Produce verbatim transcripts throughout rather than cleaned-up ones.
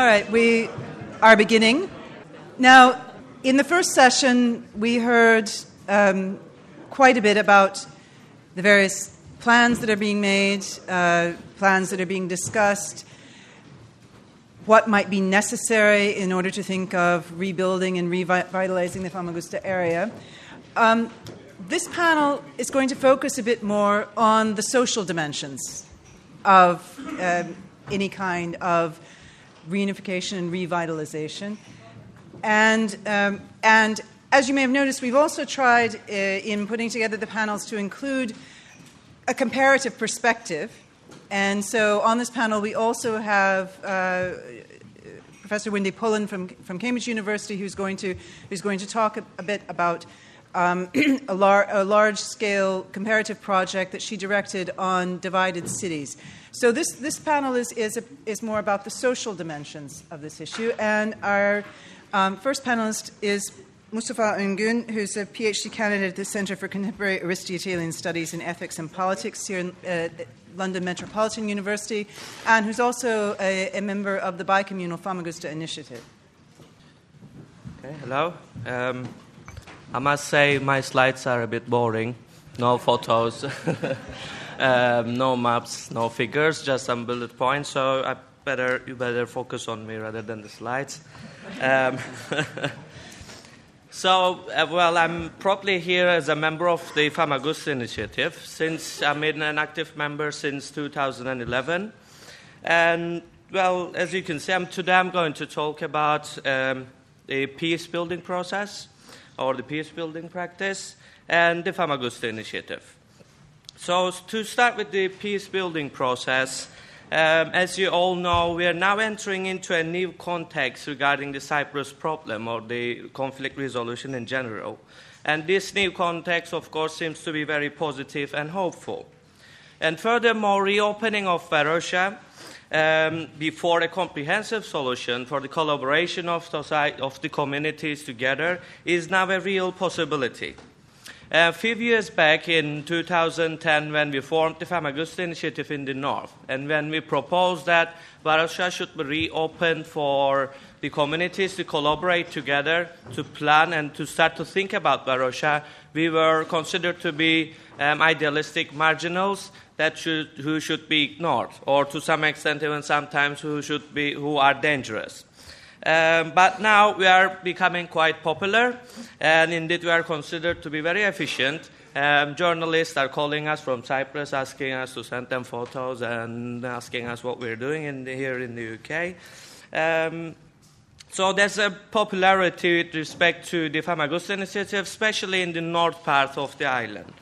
All right, we are beginning. Now, in the first session, we heard um, quite a bit about the various plans that are being made, uh, plans that are being discussed, what might be necessary in order to think of rebuilding and revitalizing the Famagusta area. Um, this panel is going to focus a bit more on the social dimensions of um, any kind of reunification and revitalization. And, um, and as you may have noticed, we've also tried uh, in putting together the panels to include a comparative perspective. And so on this panel, we also have uh, Professor Wendy Pullen from, from Cambridge University, who's going to, who's going to talk a, a bit about um, a, lar- a large-scale comparative project that she directed on divided cities. So this, this panel is, is, a, is more about the social dimensions of this issue. And our um, first panelist is Mustafa Ungün, who's a PhD candidate at the Centre for Contemporary Aristotelian Studies in Ethics and Politics here in uh, London Metropolitan University, and who's also a, a member of the Bicommunal Famagusta Initiative. Okay, hello. Um, I must say my slides are a bit boring. No photos. Um, no maps, no figures, just some bullet points. So I better you better focus on me rather than the slides. Um, so, uh, well, I'm probably here as a member of the Famagusta Initiative since I'm an active member since two thousand eleven. And, well, as you can see, I'm, today I'm going to talk about um, the peace-building process or the peace-building practice and the Famagusta Initiative. So to start with the peace-building process, um, as you all know, we are now entering into a new context regarding the Cyprus problem or the conflict resolution in general. And this new context, of course, seems to be very positive and hopeful. And furthermore, reopening of Varosha um, before a comprehensive solution for the collaboration of, society, of the communities together is now a real possibility. A few years back in two thousand ten, when we formed the Famagusta Initiative in the north, and when we proposed that Varosha should be reopened for the communities to collaborate together, to plan and to start to think about Varosha, we were considered to be um, idealistic marginals that should, who should be ignored, or to some extent even sometimes who should be who are dangerous. Um, but now we are becoming quite popular, and indeed we are considered to be very efficient. Um, journalists are calling us from Cyprus, asking us to send them photos and asking us what we're doing in the, here in the U K. Um, so there's a popularity with respect to the Famagusta Initiative, especially in the north part of the island.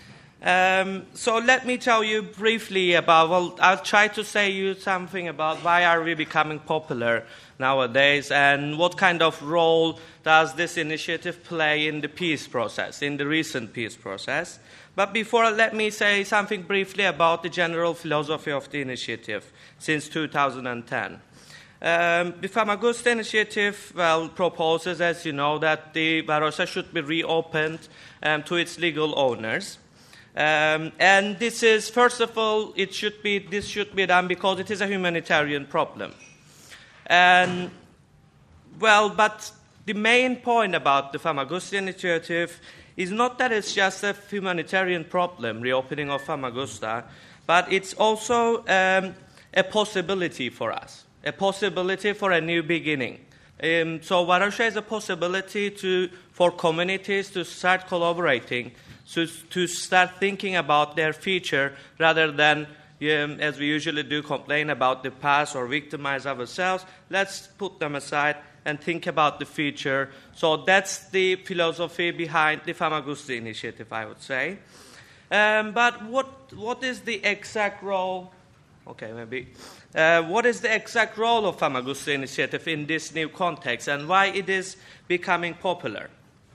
Um, so let me tell you briefly about, well, I'll try to say you something about why are we becoming popular nowadays and what kind of role does this initiative play in the peace process, in the recent peace process. But before, let me say something briefly about the general philosophy of the initiative since two thousand ten. Um, the Famagusta Initiative, well, proposes, as you know, that the Varosha should be reopened um, to its legal owners. Um, and this is, first of all, it should be, this should be done because it is a humanitarian problem. And, well, but the main point about the Famagusta Initiative is not that it's just a humanitarian problem, reopening of Famagusta, but it's also um, a possibility for us, a possibility for a new beginning. Um, so Varosha is a possibility to, for communities to start collaborating, to, to start thinking about their future rather than, um, as we usually do, complain about the past or victimize ourselves. Let's put them aside and think about the future. So that's the philosophy behind the Famagusta Initiative, I would say. Um, but what what is the exact role? Okay, maybe. Uh, what is the exact role of Famagusta Initiative in this new context and why it is becoming popular?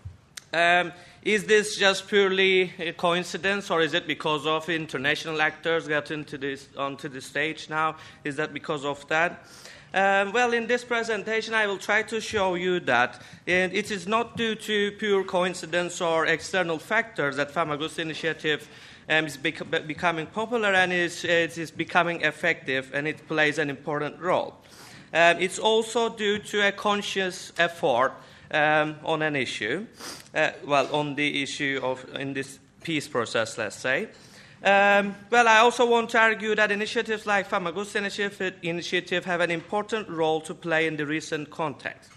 Um, is this just purely a coincidence, or is it because of international actors getting to this, onto the stage now? Is that because of that? Um, well, in this presentation, I will try to show you that it is not due to pure coincidence or external factors that Famagusta Initiative um, is bec- becoming popular and is, it is becoming effective, and it plays an important role. Um, it's also due to a conscious effort um, on an issue, uh, well, on the issue of in this peace process, let's say. Um, well, I also want to argue that initiatives like Famagusta initiative, initiative have an important role to play in the recent context.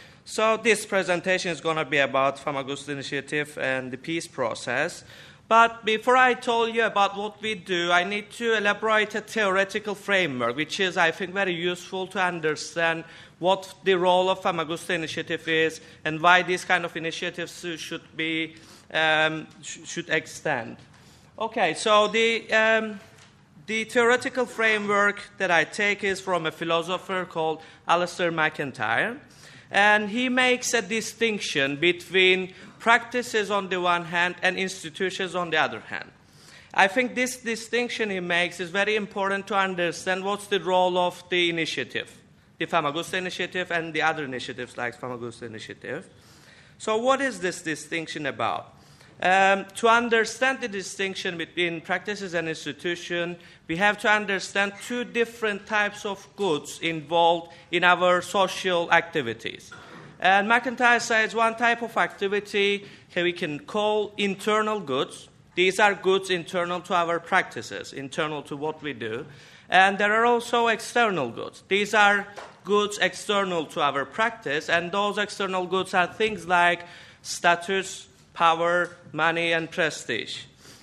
So this presentation is going to be about Famagusta initiative and the peace process. But before I tell you about what we do, I need to elaborate a theoretical framework, which is, I think, very useful to understand what the role of Famagusta initiative is and why these kind of initiatives should be um, sh- should extend. Okay, so the um, the theoretical framework that I take is from a philosopher called Alasdair MacIntyre, and he makes a distinction between practices on the one hand and institutions on the other hand. I think this distinction he makes is very important to understand what's the role of the initiative, the Famagusta initiative and the other initiatives like Famagusta initiative. So what is this distinction about? Um, to understand the distinction between practices and institution, we have to understand two different types of goods involved in our social activities. And MacIntyre says one type of activity we can call internal goods. These are goods internal to our practices, internal to what we do. And there are also external goods. These are goods external to our practice, and those external goods are things like status, power, money, and prestige.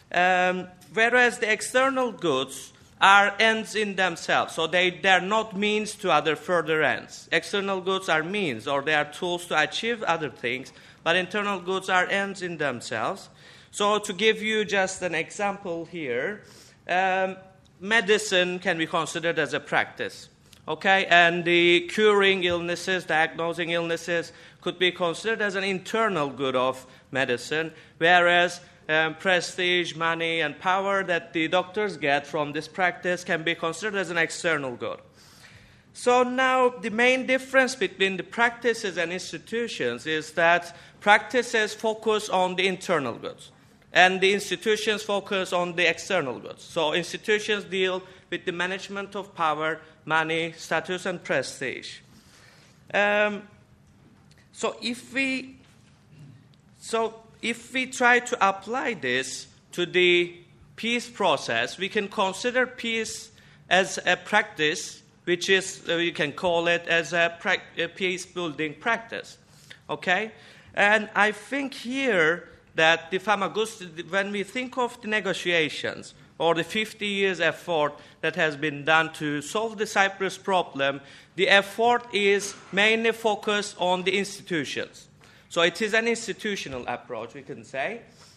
Um, whereas the external goods are ends in themselves, so they, they're not means to other further ends. External goods are means, or they are tools to achieve other things, but internal goods are ends in themselves. So to give you just an example here, um, medicine can be considered as a practice, okay? And the curing illnesses, diagnosing illnesses could be considered as an internal good of medicine, whereas um, prestige, money, and power that the doctors get from this practice can be considered as an external good. So now the main difference between the practices and institutions is that practices focus on the internal goods, and the institutions focus on the external goods. So institutions deal with the management of power, money, status, and prestige. Um, so if we so if we try to apply this to the peace process, we can consider peace as a practice, which is, uh, you can call it as a, pra- a peace-building practice, okay? And I think here that the Famagusta, when we think of the negotiations or the fifty years effort that has been done to solve the Cyprus problem, the effort is mainly focused on the institutions. So it is an institutional approach, we can say.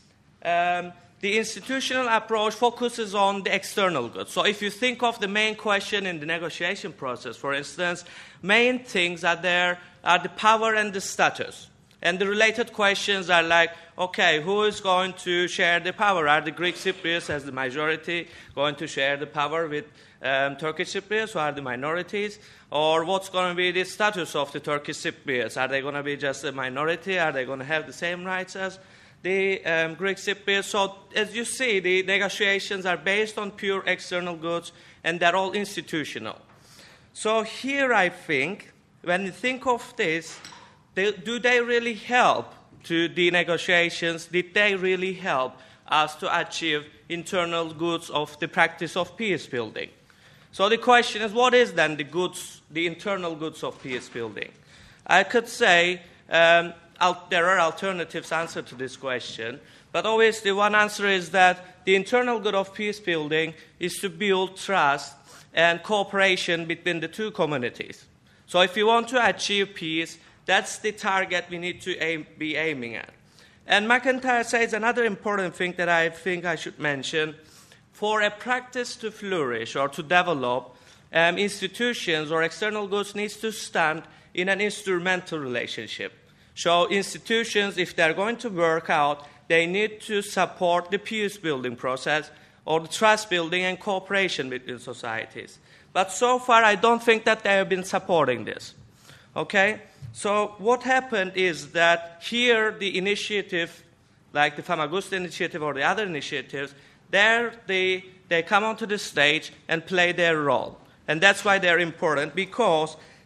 Um, the institutional approach focuses on the external goods. So if you think of the main question in the negotiation process, for instance, main things are there are the power and the status. And the related questions are like, okay, who is going to share the power? Are the Greek Cypriots as the majority going to share the power with um, Turkish Cypriots, who are the minorities? Or what's going to be the status of the Turkish Cypriots? Are they going to be just a minority? Are they going to have the same rights as the um, Greek Cypriots? So as you see, the negotiations are based on pure external goods, and they're all institutional. So here I think, when you think of this, They, do they really help to the negotiations? Did they really help us to achieve internal goods of the practice of peace building? So the question is, what is then the goods, the internal goods of peace building? I could say um, al- there are alternatives answer to this question, but obviously one answer is that the internal good of peace building is to build trust and cooperation between the two communities. So if you want to achieve peace, that's the target we need to aim, be aiming at. And MacIntyre says another important thing that I think I should mention. For a practice to flourish or to develop, um, institutions or external goods needs to stand in an instrumental relationship. So institutions, if they're going to work out, they need to support the peace-building process or the trust-building and cooperation between societies. But so far, I don't think that they have been supporting this. Okay? So what happened is that here the initiative, like the Famagusta initiative or the other initiatives, there they, they come onto the stage and play their role. And that's why they're important, because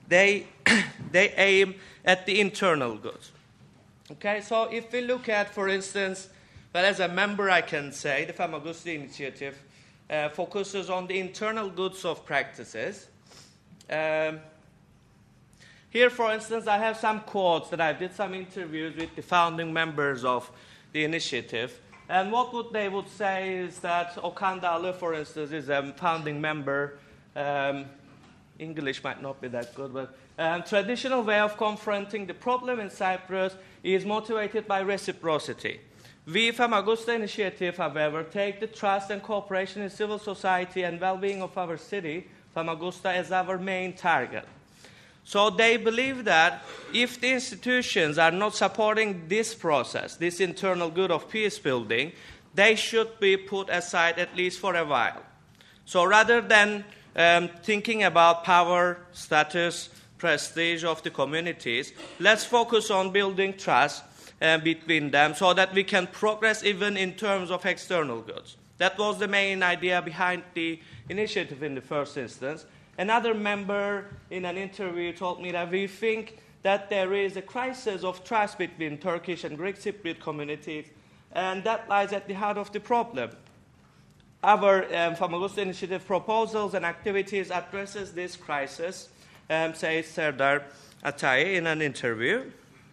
they, they aim at the internal good. Okay, so if we look at, for instance, well, as a member I can say the Famagusta initiative uh, focuses on the internal goods of practices. Um, here, for instance, I have some quotes that I did some interviews with the founding members of the initiative. And what would they would say is that Okan Dağlı, for instance, is a founding member. Um, English might not be that good, but um, traditional way of confronting the problem in Cyprus is motivated by reciprocity. We, Famagusta Initiative, however, take the trust and cooperation in civil society and well-being of our city, Famagusta, as our main target. So they believe that if the institutions are not supporting this process, this internal good of peace building, they should be put aside at least for a while. So rather than um, thinking about power, status, prestige of the communities, let's focus on building trust uh, between them so that we can progress even in terms of external goods. That was the main idea behind the initiative in the first instance. Another member in an interview told me that we think that there is a crisis of trust between Turkish and Greek Cypriot communities, and that lies at the heart of the problem. Our um, Famagusta Initiative proposals and activities addresses this crisis, um, says Serdar Atay in an interview.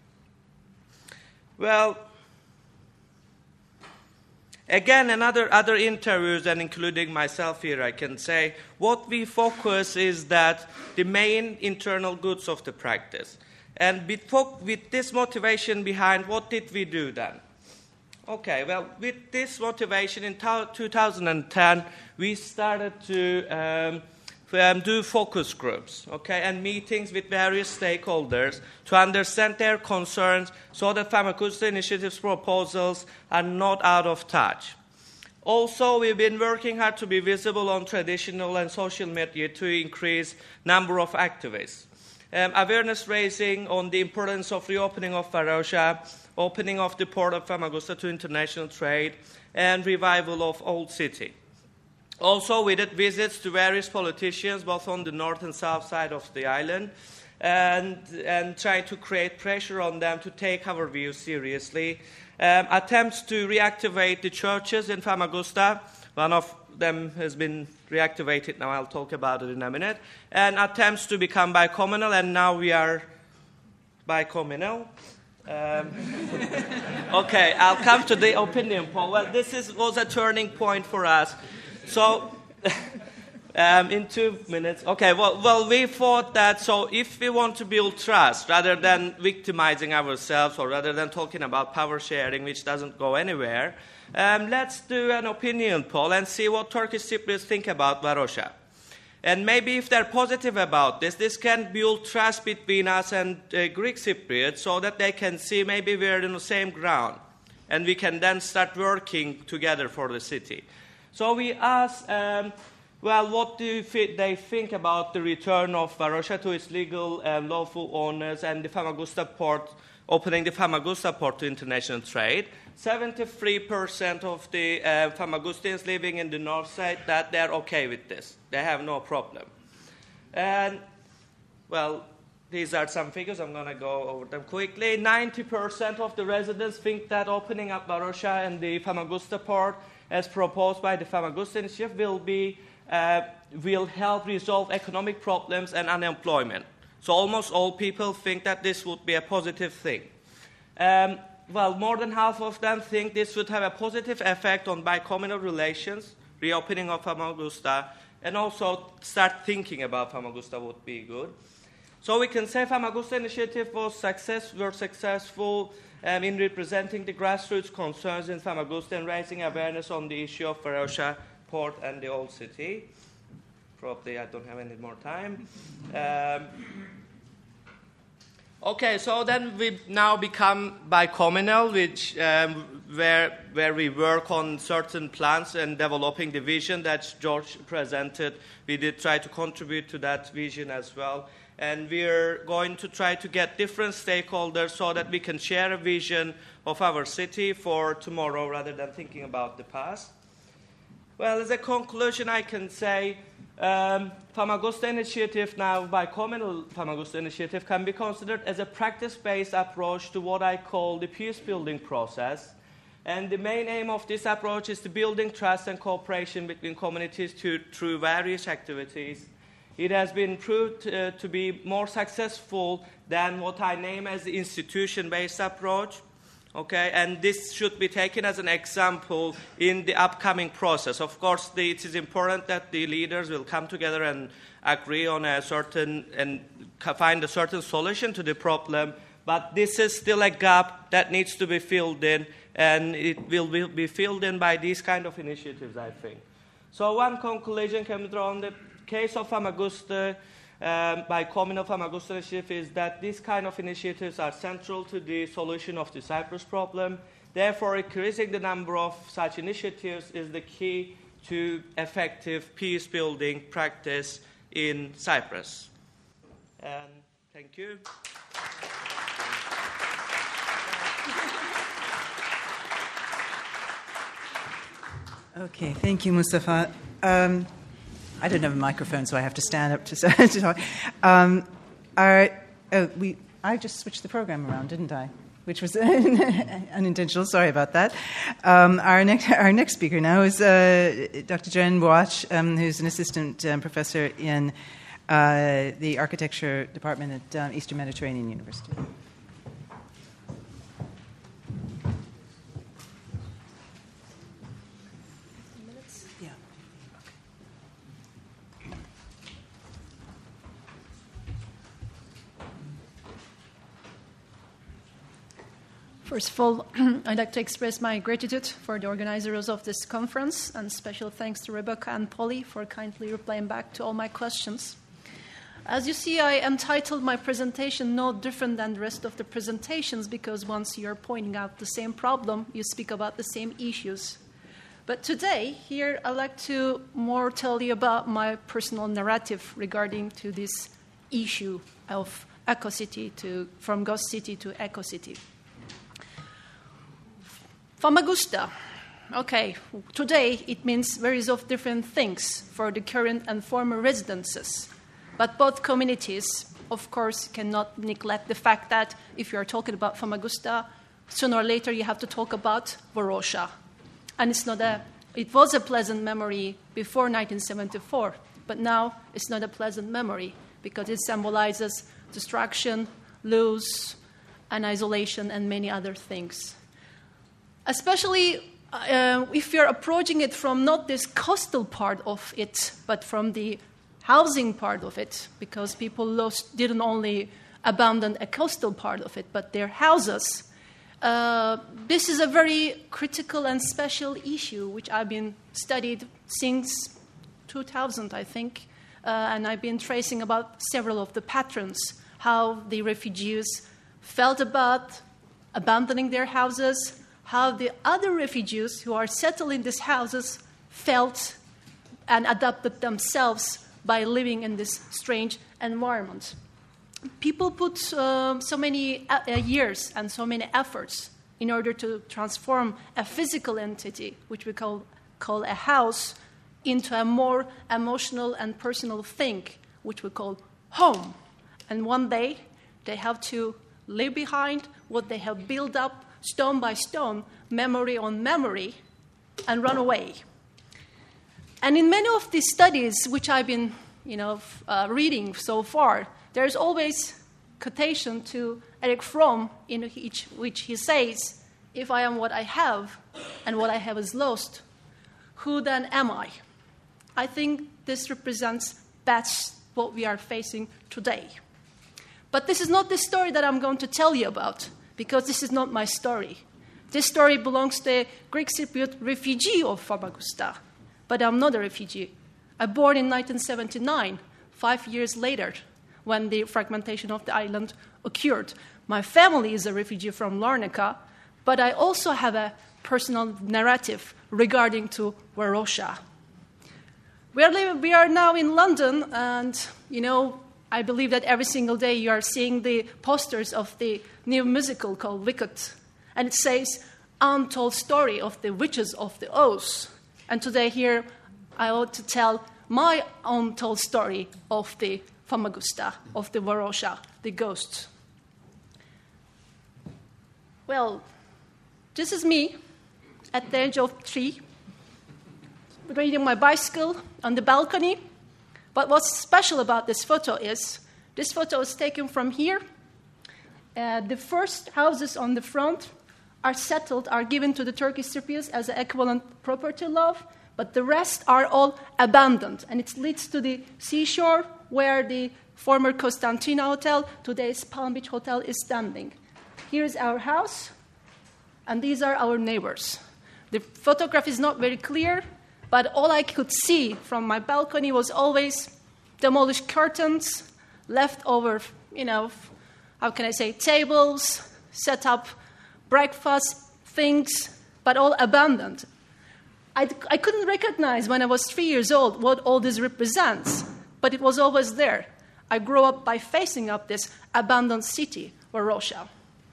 Well, again, another other interviews, and including myself here, I can say, what we focus is that the main internal goods of the practice. And with, with this motivation behind, what did we do then? Okay, well, with this motivation in two thousand ten, we started to um, um, do focus groups, okay, and meetings with various stakeholders to understand their concerns so that Famagusta Initiative's proposals are not out of touch. Also, we've been working hard to be visible on traditional and social media to increase number of activists. Um, awareness raising on the importance of reopening of Varosha, opening of the port of Famagusta to international trade, and revival of Old City. Also, we did visits to various politicians, both on the north and south side of the island, and, and tried to create pressure on them to take our views seriously. Um, attempts to reactivate the churches in Famagusta, one of them has been reactivated now, I'll talk about it in a minute, and attempts to become bicommunal, and now we are bicommunal. Um, okay, I'll come to the opinion poll. Well, this is, was a turning point for us. So, um, in two minutes, okay, well, well, we thought that, so if we want to build trust, rather than victimizing ourselves, or rather than talking about power sharing, which doesn't go anywhere, um, let's do an opinion poll and see what Turkish Cypriots think about Varosha. And maybe if they're positive about this, this can build trust between us and uh, Greek Cypriots so that they can see maybe we're on the same ground. And we can then start working together for the city. So we asked, um, well, what do they think about the return of Varosha to its legal and lawful owners and the Famagusta port, opening the Famagusta port to international trade? seventy-three percent of the uh, Famagustans living in the north said that they're okay with this. They have no problem. And, well, these are some figures. I'm going to go over them quickly. ninety percent of the residents think that opening up Varosha and the Famagusta port, as proposed by the Famagusta Initiative, will, be, uh, will help resolve economic problems and unemployment. So almost all people think that this would be a positive thing. Um, Well, more than half of them think this would have a positive effect on bicommunal relations, reopening of Famagusta, and also start thinking about Famagusta would be good. So we can say Famagusta Initiative was success, were successful um, in representing the grassroots concerns in Famagusta and raising awareness on the issue of Varosha port and the old city. Probably I don't have any more time. Um, Okay, so then we now become bicommunal, which um, where where we work on certain plans and developing the vision that George presented. We did try to contribute to that vision as well, and we're going to try to get different stakeholders so that we can share a vision of our city for tomorrow rather than thinking about the past. Well, as a conclusion, I can say Um, Famagusta Initiative now, Bicommunal Famagusta Initiative, can be considered as a practice-based approach to what I call the peace-building process. And the main aim of this approach is to building trust and cooperation between communities to, through various activities. It has been proved uh, to be more successful than what I name as the institution-based approach. Okay, and this should be taken as an example in the upcoming process. Of course, the, it is important that the leaders will come together and agree on a certain and find a certain solution to the problem. But this is still a gap that needs to be filled in, and it will be, be filled in by these kind of initiatives, I think. So one conclusion can be drawn. The case of Famagusta, Um, by Communal Famagusta Initiative, is that these kind of initiatives are central to the solution of the Cyprus problem. Therefore, increasing the number of such initiatives is the key to effective peace-building practice in Cyprus. And thank you. Okay, thank you, Mustafa. Um, I don't have a microphone, so I have to stand up to, to talk. Um, our, oh, we, I just switched the program around, didn't I? Which was unintentional. Sorry about that. Um, our next, our next speaker now is uh, Doctor Jen Boach, um, who's an assistant um, professor in uh, the architecture department at um, Eastern Mediterranean University. First of all, I'd like to express my gratitude for the organizers of this conference, and special thanks to Rebecca and Polly for kindly replying back to all my questions. As you see, I entitled my presentation no different than the rest of the presentations, because once you're pointing out the same problem, you speak about the same issues. But today, here, I'd like to more tell you about my personal narrative regarding to this issue of Ecocity, to, from Ghost City to Ecocity. Famagusta. Okay, today it means various of different things for the current and former residences. But both communities, of course, cannot neglect the fact that if you are talking about Famagusta, sooner or later you have to talk about Varosha. And it's not a, it was a pleasant memory before nineteen seventy-four, but now it's not a pleasant memory because it symbolizes destruction, loss, and isolation, and many other things. Especially uh, if you're approaching it from not this coastal part of it, but from the housing part of it, because people lost, didn't only abandon a coastal part of it, but their houses. Uh, this is a very critical and special issue, which I've been studied since two thousand, I think, uh, and I've been tracing about several of the patterns, how the refugees felt about abandoning their houses, how the other refugees who are settled in these houses felt and adapted themselves by living in this strange environment. People put uh, so many uh, years and so many efforts in order to transform a physical entity, which we call, call a house, into a more emotional and personal thing, which we call home. And one day, they have to leave behind what they have built up stone by stone, memory on memory, and run away. And in many of these studies, which I've been, you know, uh, reading so far, there's always quotation to Eric Fromm, in which, which he says, "If I am what I have, and what I have is lost, who then am I?" I think this represents that's what we are facing today. But this is not the story that I'm going to tell you about, because this is not my story. This story belongs to the Greek Cypriot refugee of Famagusta. But I'm not a refugee. I was born in nineteen seventy-nine, five years later, when the fragmentation of the island occurred. My family is a refugee from Larnaca, but I also have a personal narrative regarding to Varosha. We are, living, we are now in London, and, you know, I believe that every single day you are seeing the posters of the new musical called Wicked. And it says, "Untold Story of the Witches of the Oz." And today here, I ought to tell my own told story of the Famagusta, of the Varosha, the ghost. Well, this is me at the age of three, riding my bicycle on the balcony. But what's special about this photo is, this photo is taken from here. Uh, the first houses on the front are settled, are given to the Turkish Cypriots as an equivalent property law, but the rest are all abandoned. And it leads to the seashore where the former Constantina Hotel, today's Palm Beach Hotel, is standing. Here's our house, and these are our neighbors. The photograph is not very clear, but all I could see from my balcony was always demolished curtains, leftover, you know, how can I say, tables, set up breakfast, things, but all abandoned. I, I couldn't recognize when I was three years old what all this represents, but it was always there. I grew up by facing up this abandoned city, Varosha.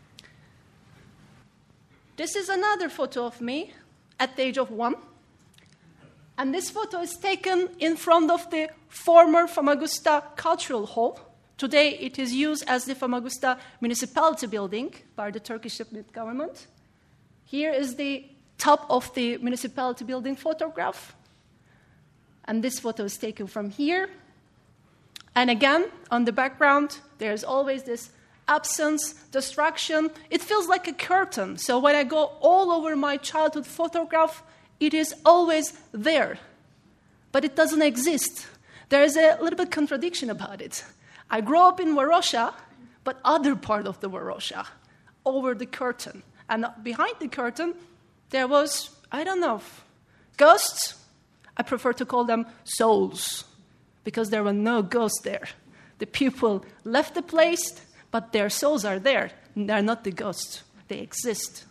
This is another photo of me at the age of one. And this photo is taken in front of the former Famagusta Cultural Hall. Today it is used as the Famagusta Municipality Building by the Turkish government. Here is the top of the municipality building photograph. And this photo is taken from here. And again, on the background, there's always this absence, destruction. It feels like a curtain. So when I go all over my childhood photograph, it is always there. But it doesn't exist. There is a little bit contradiction about it. I grew up in Varosha, but other part of the Varosha, over the curtain. And behind the curtain, there was, I don't know, ghosts. I prefer to call them souls, because there were no ghosts there. The people left the place, but their souls are there. They're not the ghosts. They exist.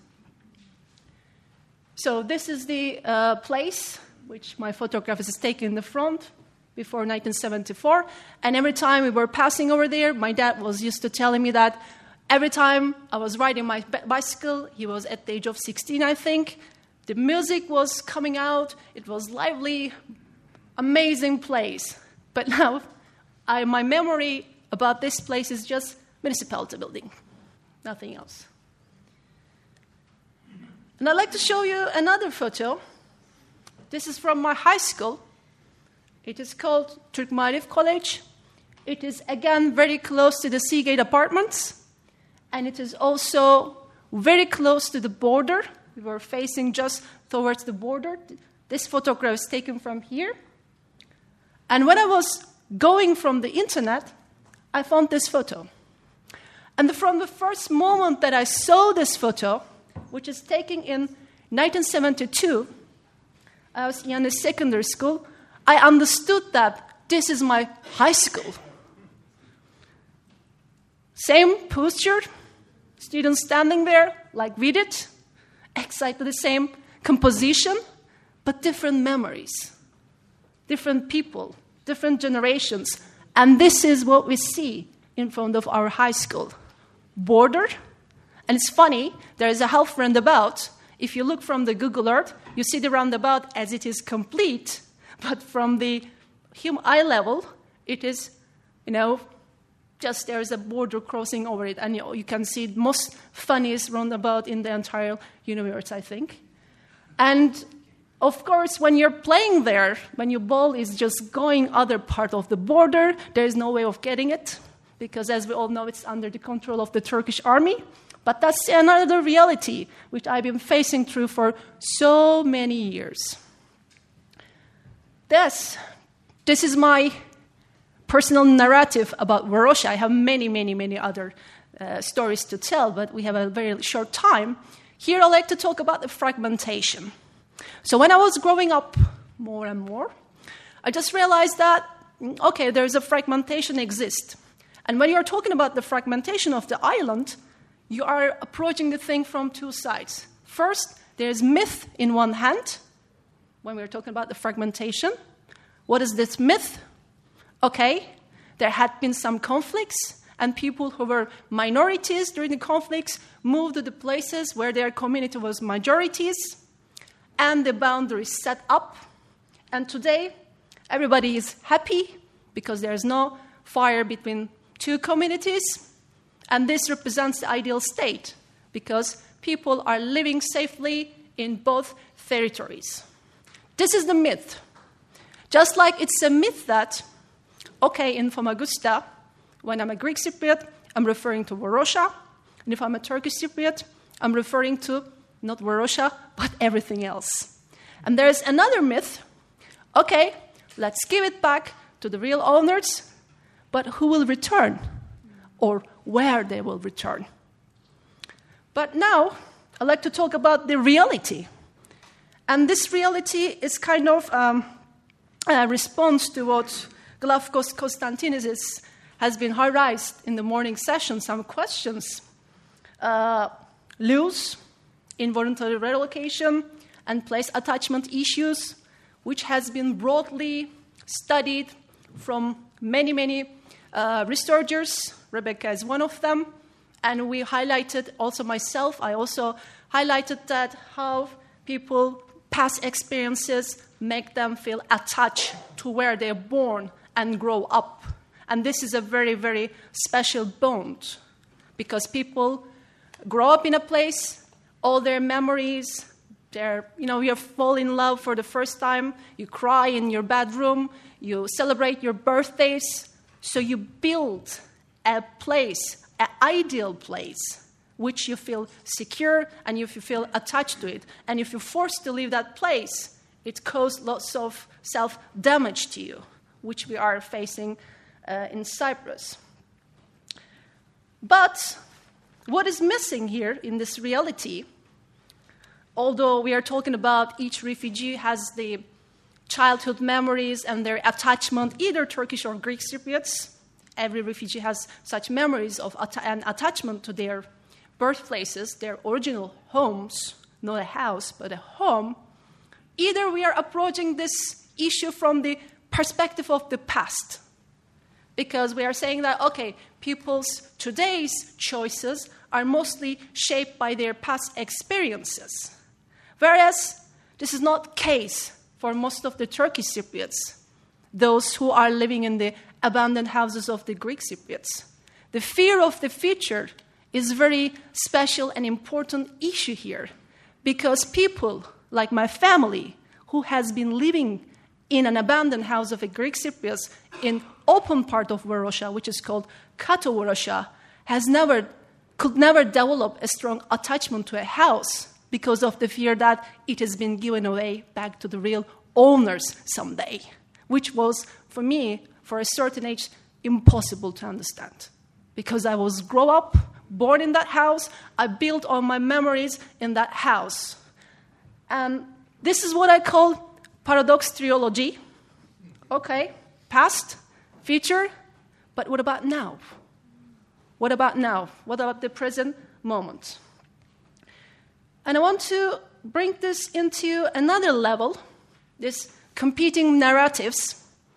So this is the uh, place which my photograph is taken in the front before nineteen seventy-four. And every time we were passing over there, my dad was used to telling me that every time I was riding my bicycle, he was at the age of sixteen, I think, the music was coming out. It was lively, amazing place. But now I, my memory about this place is just municipality building, nothing else. And I'd like to show you another photo. This is from my high school. It is called Türk Maarif College. It is, again, very close to the Seagate Apartments. And it is also very close to the border. We were facing just towards the border. This photograph is taken from here. And when I was going from the internet, I found this photo. And from the first moment that I saw this photo, which is taken in nineteen seventy-two, I was in a secondary school, I understood that this is my high school. Same posture, students standing there like we did, exactly the same composition, but different memories, different people, different generations. And this is what we see in front of our high school. Border. And it's funny, there is a half roundabout. If you look from the Google Earth, you see the roundabout as it is complete. But from the human eye level, it is, you know, just there is a border crossing over it. And you, you can see the most funniest roundabout in the entire universe, I think. And of course, when you're playing there, when your ball is just going other part of the border, there is no way of getting it. Because as we all know, it's under the control of the Turkish army. But that's another reality which I've been facing through for so many years. This, this is my personal narrative about Varosha. I have many, many, many other uh, stories to tell, but we have a very short time. Here I'd like to talk about the fragmentation. So when I was growing up more and more, I just realized that, okay, there's a fragmentation exists. And when you're talking about the fragmentation of the island, you are approaching the thing from two sides. First, there's myth in one hand, when we're talking about the fragmentation. What is this myth? Okay, there had been some conflicts, and people who were minorities during the conflicts moved to the places where their community was majorities, and the boundaries set up. And today, Everybody is happy because there is no fire between two communities. And this represents the ideal state because people are living safely in both territories. This is the myth. Just like it's a myth that, okay, in Famagusta, when I'm a Greek Cypriot, I'm referring to Varosha. And if I'm a Turkish Cypriot, I'm referring to not Varosha, but everything else. And there's another myth. Okay, let's give it back to the real owners, but who will return? Or where they will return? But now, I'd like to talk about the reality. And this reality is kind of um, a response to what Glafkos Konstantinis has been highlighted in the morning session, some questions. Uh, loose, involuntary relocation, and place attachment issues, which has been broadly studied from many, many uh, researchers. Rebecca is one of them. And we highlighted, also myself, I also highlighted that how people, past experiences, make them feel attached to where they're born and grow up. And this is a very, very special bond because people grow up in a place, all their memories, their, you know, you fall in love for the first time, you cry in your bedroom, you celebrate your birthdays, so you build a place, an ideal place, which you feel secure and if you feel attached to it. And if you're forced to leave that place, it causes lots of self-damage to you, which we are facing uh, in Cyprus. But what is missing here in this reality, although we are talking about each refugee has the childhood memories and their attachment, either Turkish or Greek Cypriots, every refugee has such memories of att- an attachment to their birthplaces, their original homes, not a house, but a home. Either we are approaching this issue from the perspective of the past, because we are saying that, okay, people's today's choices are mostly shaped by their past experiences. Whereas this is not the case for most of the Turkish Cypriots, those who are living in the abandoned houses of the Greek Cypriots. The fear of the future is a very special and important issue here, because people like my family, who has been living in an abandoned house of a Greek Cypriots in open part of Varosha, which is called Kato Varosha, has never, could never develop a strong attachment to a house because of the fear that it has been given away back to the real owners someday, which was, for me, for a certain age, impossible to understand. Because I was grown up, born in that house, I built all my memories in that house. And this is what I call paradox trilogy. Okay, past, future, but what about now? What about now? What about the present moment? And I want to bring this into another level, this competing narratives.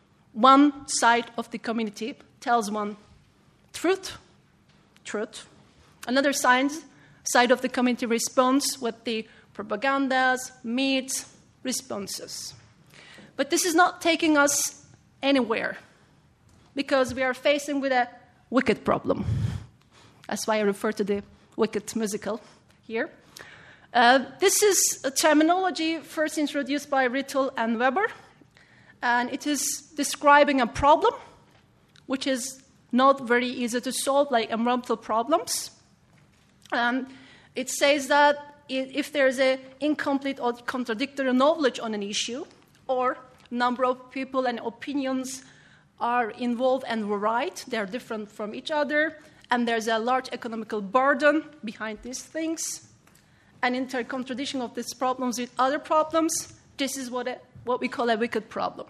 One side of the community tells one truth, truth. Another side, side of the community responds with the propagandas, myths, responses. But this is not taking us anywhere, because we are facing with a wicked problem. That's why I refer to the Wicked musical here. Uh, this is a terminology first introduced by Rittel and Weber, and it is describing a problem which is not very easy to solve, like environmental problems. And it says that if there is an incomplete or contradictory knowledge on an issue, or number of people and opinions are involved and varied, they are different from each other, and there's a large economical burden behind these things, and inter-contradiction of these problems with other problems, this is what, a, what we call a wicked problem.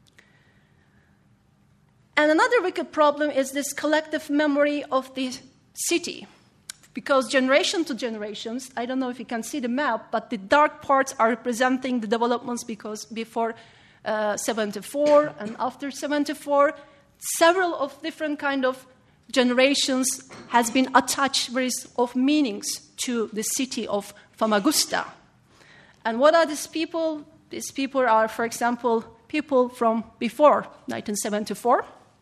And another wicked problem is this collective memory of the city. Because generation to generations, I don't know if you can see the map, but the dark parts are representing the developments because before uh, seventy-four and after seventy-four, several of different kind of generations has been attached various of meanings to the city of Famagusta. And what are these people? These people are, for example, people from before nineteen seventy-four.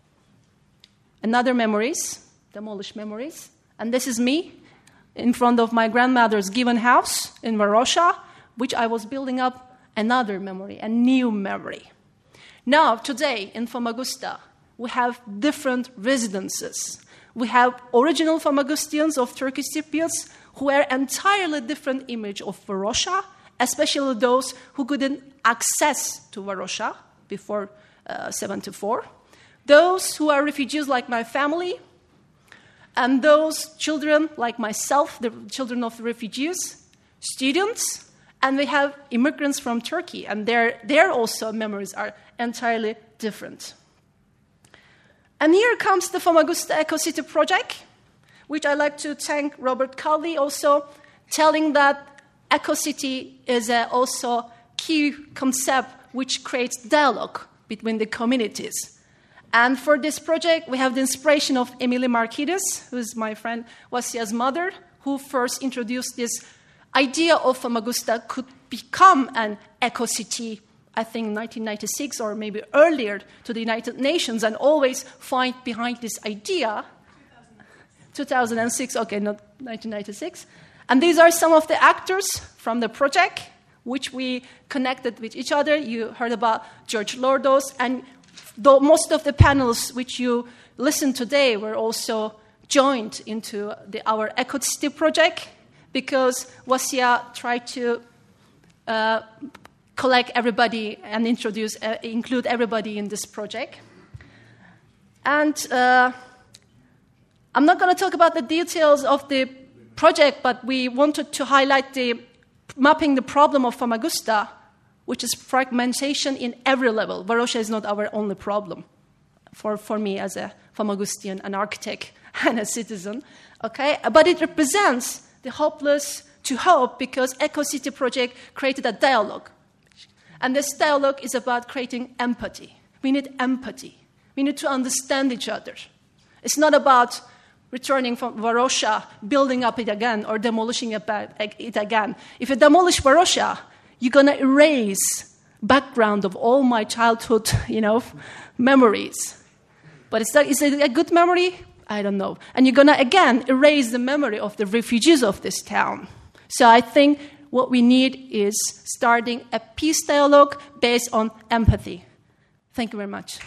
Another memories, demolished memories. And this is me in front of my grandmother's given house in Varosha, which I was building up another memory, a new memory. Now, today in Famagusta, we have different residences. We have original Famagustians of Turkish Cypriots who are entirely different image of Varosha, especially those who couldn't access to Varosha before uh, seventy-four. Those who are refugees like my family, and those children like myself, the children of the refugees, students, and we have immigrants from Turkey, and their, their also memories are entirely different. And here comes the Famagusta Eco City project, which I like to thank Robert Calvi also, telling that Eco City is a also key concept which creates dialogue between the communities. And for this project, we have the inspiration of Emily Markides, who is my friend Wasia's mother, who first introduced this idea of Famagusta could become an eco-city, I think nineteen ninety-six or maybe earlier, to the United Nations, and always find behind this idea, two thousand six, okay, not nineteen ninety-six. And these are some of the actors from the project, which we connected with each other. You heard about George Lordos, and though most of the panels which you listened today were also joined into the, our Eco City project, because Wasia tried to uh, collect everybody and introduce, uh, include everybody in this project. And uh, I'm not going to talk about the details of the project, but we wanted to highlight the mapping the problem of Famagusta, which is fragmentation in every level. Varosha is not our only problem, for, for me as a Famagustian, an architect, and a citizen. Okay, but it represents the hopeless to hope, because Eco City project created a dialogue. And this dialogue is about creating empathy. We need empathy. We need to understand each other. It's not about returning from Varosha, building up it again, or demolishing it again. If you demolish Varosha, you're going to erase background of all my childhood, you know, memories. But is, that, is it a good memory? I don't know. And you're going to, again, erase the memory of the refugees of this town. So I think what we need is starting a peace dialogue based on empathy. Thank you very much.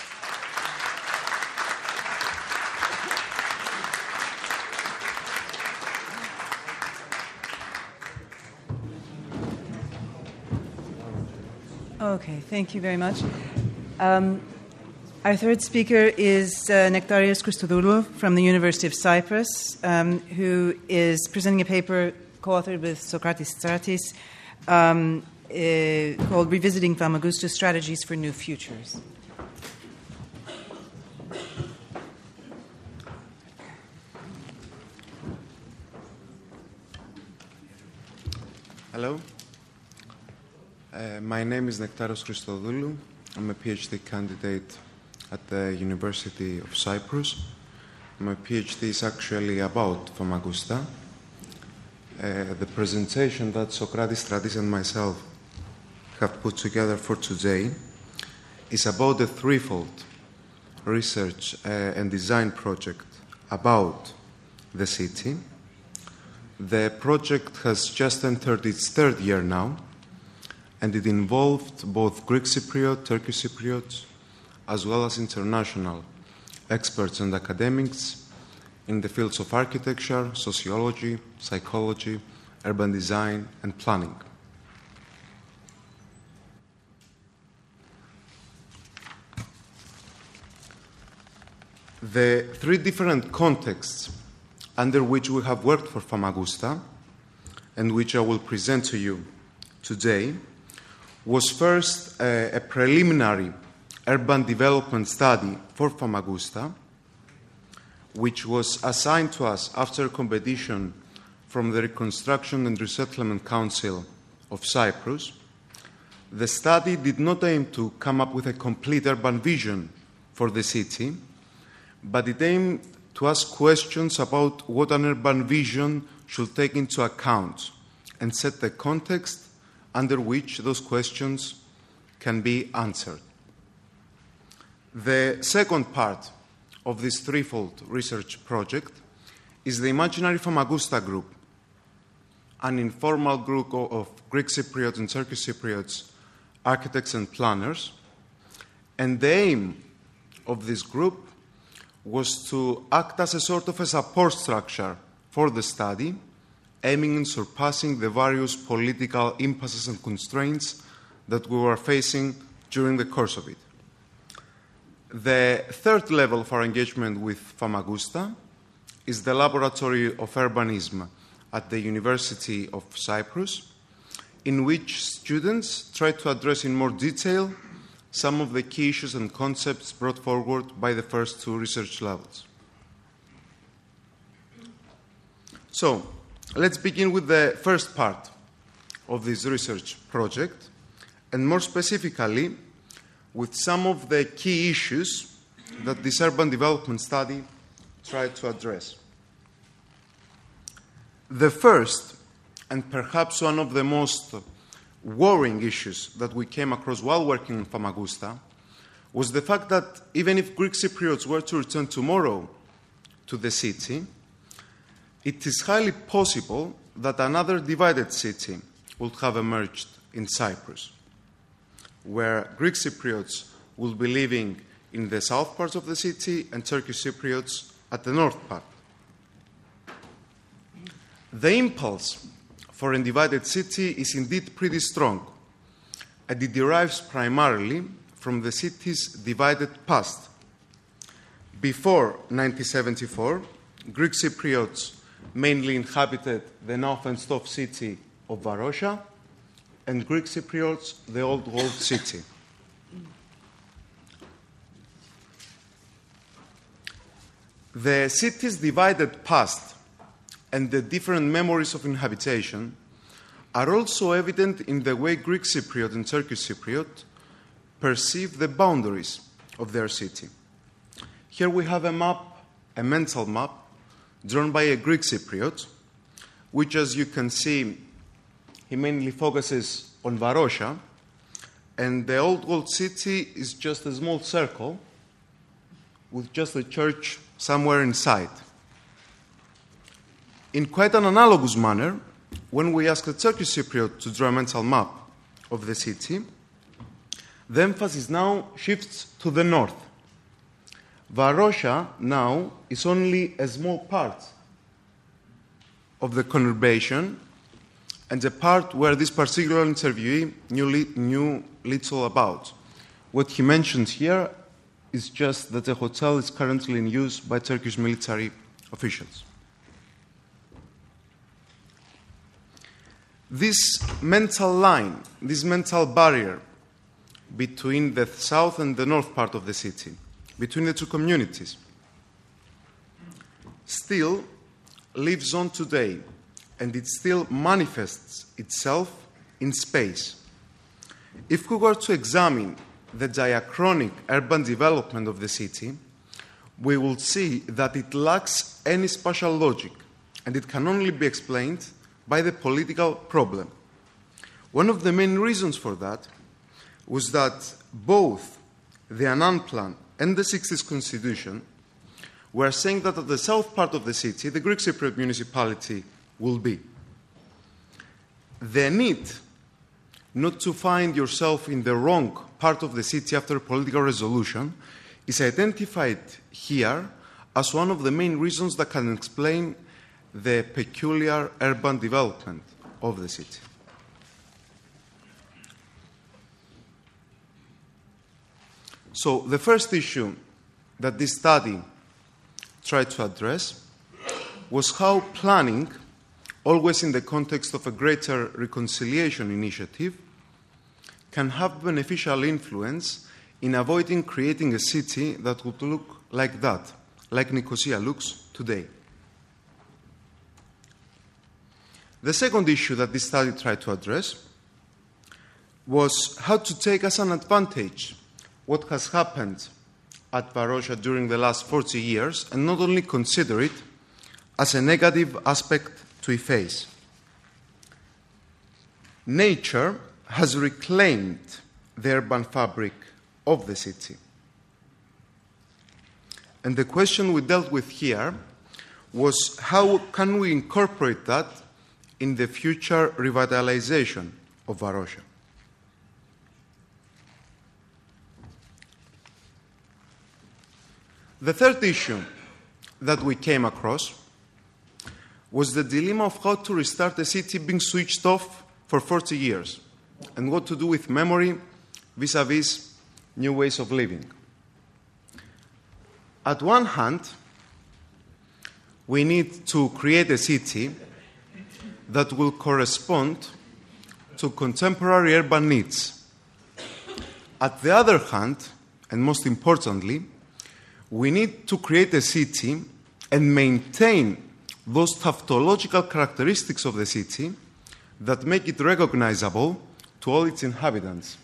Okay, thank you very much. Um, our third speaker is uh, Nektarios Christodoulou from the University of Cyprus, um, who is presenting a paper co-authored with Sokratis Stratis um, uh, called Revisiting Famagusta Strategies for New Futures. Hello. Uh, my name is Nektarios Christodoulou. I'm a PhD candidate at the University of Cyprus. My PhD is actually about Famagusta. Uh, the presentation that Sokratis Stratis and myself have put together for today is about a threefold research uh, and design project about the city. The project has just entered its third year now, and it involved both Greek Cypriot, Turkish Cypriots, as well as international experts and academics in the fields of architecture, sociology, psychology, urban design, and planning. The three different contexts under which we have worked for Famagusta, and which I will present to you today, was first a, a preliminary urban development study for Famagusta, which was assigned to us after competition from the Reconstruction and Resettlement Council of Cyprus. The study did not aim to come up with a complete urban vision for the city, but it aimed to ask questions about what an urban vision should take into account and set the context under which those questions can be answered. The second part of this threefold research project is the Imaginary Famagusta Group, an informal group of Greek Cypriots and Turkish Cypriots architects and planners. And the aim of this group was to act as a sort of a support structure for the study, aiming in surpassing the various political impasses and constraints that we were facing during the course of it. The third level of our engagement with Famagusta is the Laboratory of Urbanism at the University of Cyprus, in which students try to address in more detail some of the key issues and concepts brought forward by the first two research levels. So, let's begin with the first part of this research project, and more specifically, with some of the key issues that this urban development study tried to address. The first, and perhaps one of the most worrying issues that we came across while working in Famagusta, was the fact that even if Greek Cypriots were to return tomorrow to the city, it is highly possible that another divided city would have emerged in Cyprus, where Greek Cypriots will be living in the south parts of the city and Turkish Cypriots at the north part. The impulse for a divided city is indeed pretty strong, and it derives primarily from the city's divided past. Before nineteen seventy-four, Greek Cypriots mainly inhabited the now fenced-off city of Varosha, and Greek Cypriots the old walled city. The city's divided past and the different memories of inhabitation are also evident in the way Greek Cypriot and Turkish Cypriot perceive the boundaries of their city. Here we have a map, a mental map, drawn by a Greek Cypriot, which, as you can see, he mainly focuses on Varosha, and the old walled city is just a small circle with just a church somewhere inside. In quite an analogous manner, when we ask the Turkish Cypriot to draw a mental map of the city, the emphasis now shifts to the north. Varosha now is only a small part of the conurbation, and a part where this particular interviewee knew, li- knew little about. What he mentioned here is just that a hotel is currently in use by Turkish military officials. This mental line, this mental barrier between the south and the north part of the city, between the two communities, still lives on today, and it still manifests itself in space. If we were to examine the diachronic urban development of the city, we will see that it lacks any spatial logic, and it can only be explained by the political problem. One of the main reasons for that was that both the Annan Plan and the sixties Constitution were saying that at the south part of the city, the Greek Cypriot municipality will be. The need not to find yourself in the wrong part of the city after a political resolution is identified here as one of the main reasons that can explain the peculiar urban development of the city. So the first issue that this study tried to address was how planning, always in the context of a greater reconciliation initiative, can have beneficial influence in avoiding creating a city that would look like that, like Nicosia looks today. The second issue that this study tried to address was how to take as an advantage what has happened at Varosha during the last forty years and not only consider it as a negative aspect to efface. Nature has reclaimed the urban fabric of the city. And the question we dealt with here was how can we incorporate that in the future revitalization of Varosha. The third issue that we came across was the dilemma of how to restart a city being switched off for forty years and what to do with memory vis-à-vis new ways of living. At one hand, we need to create a city that will correspond to contemporary urban needs. At the other hand, and most importantly, we need to create a city and maintain those tautological characteristics of the city that make it recognizable to all its inhabitants.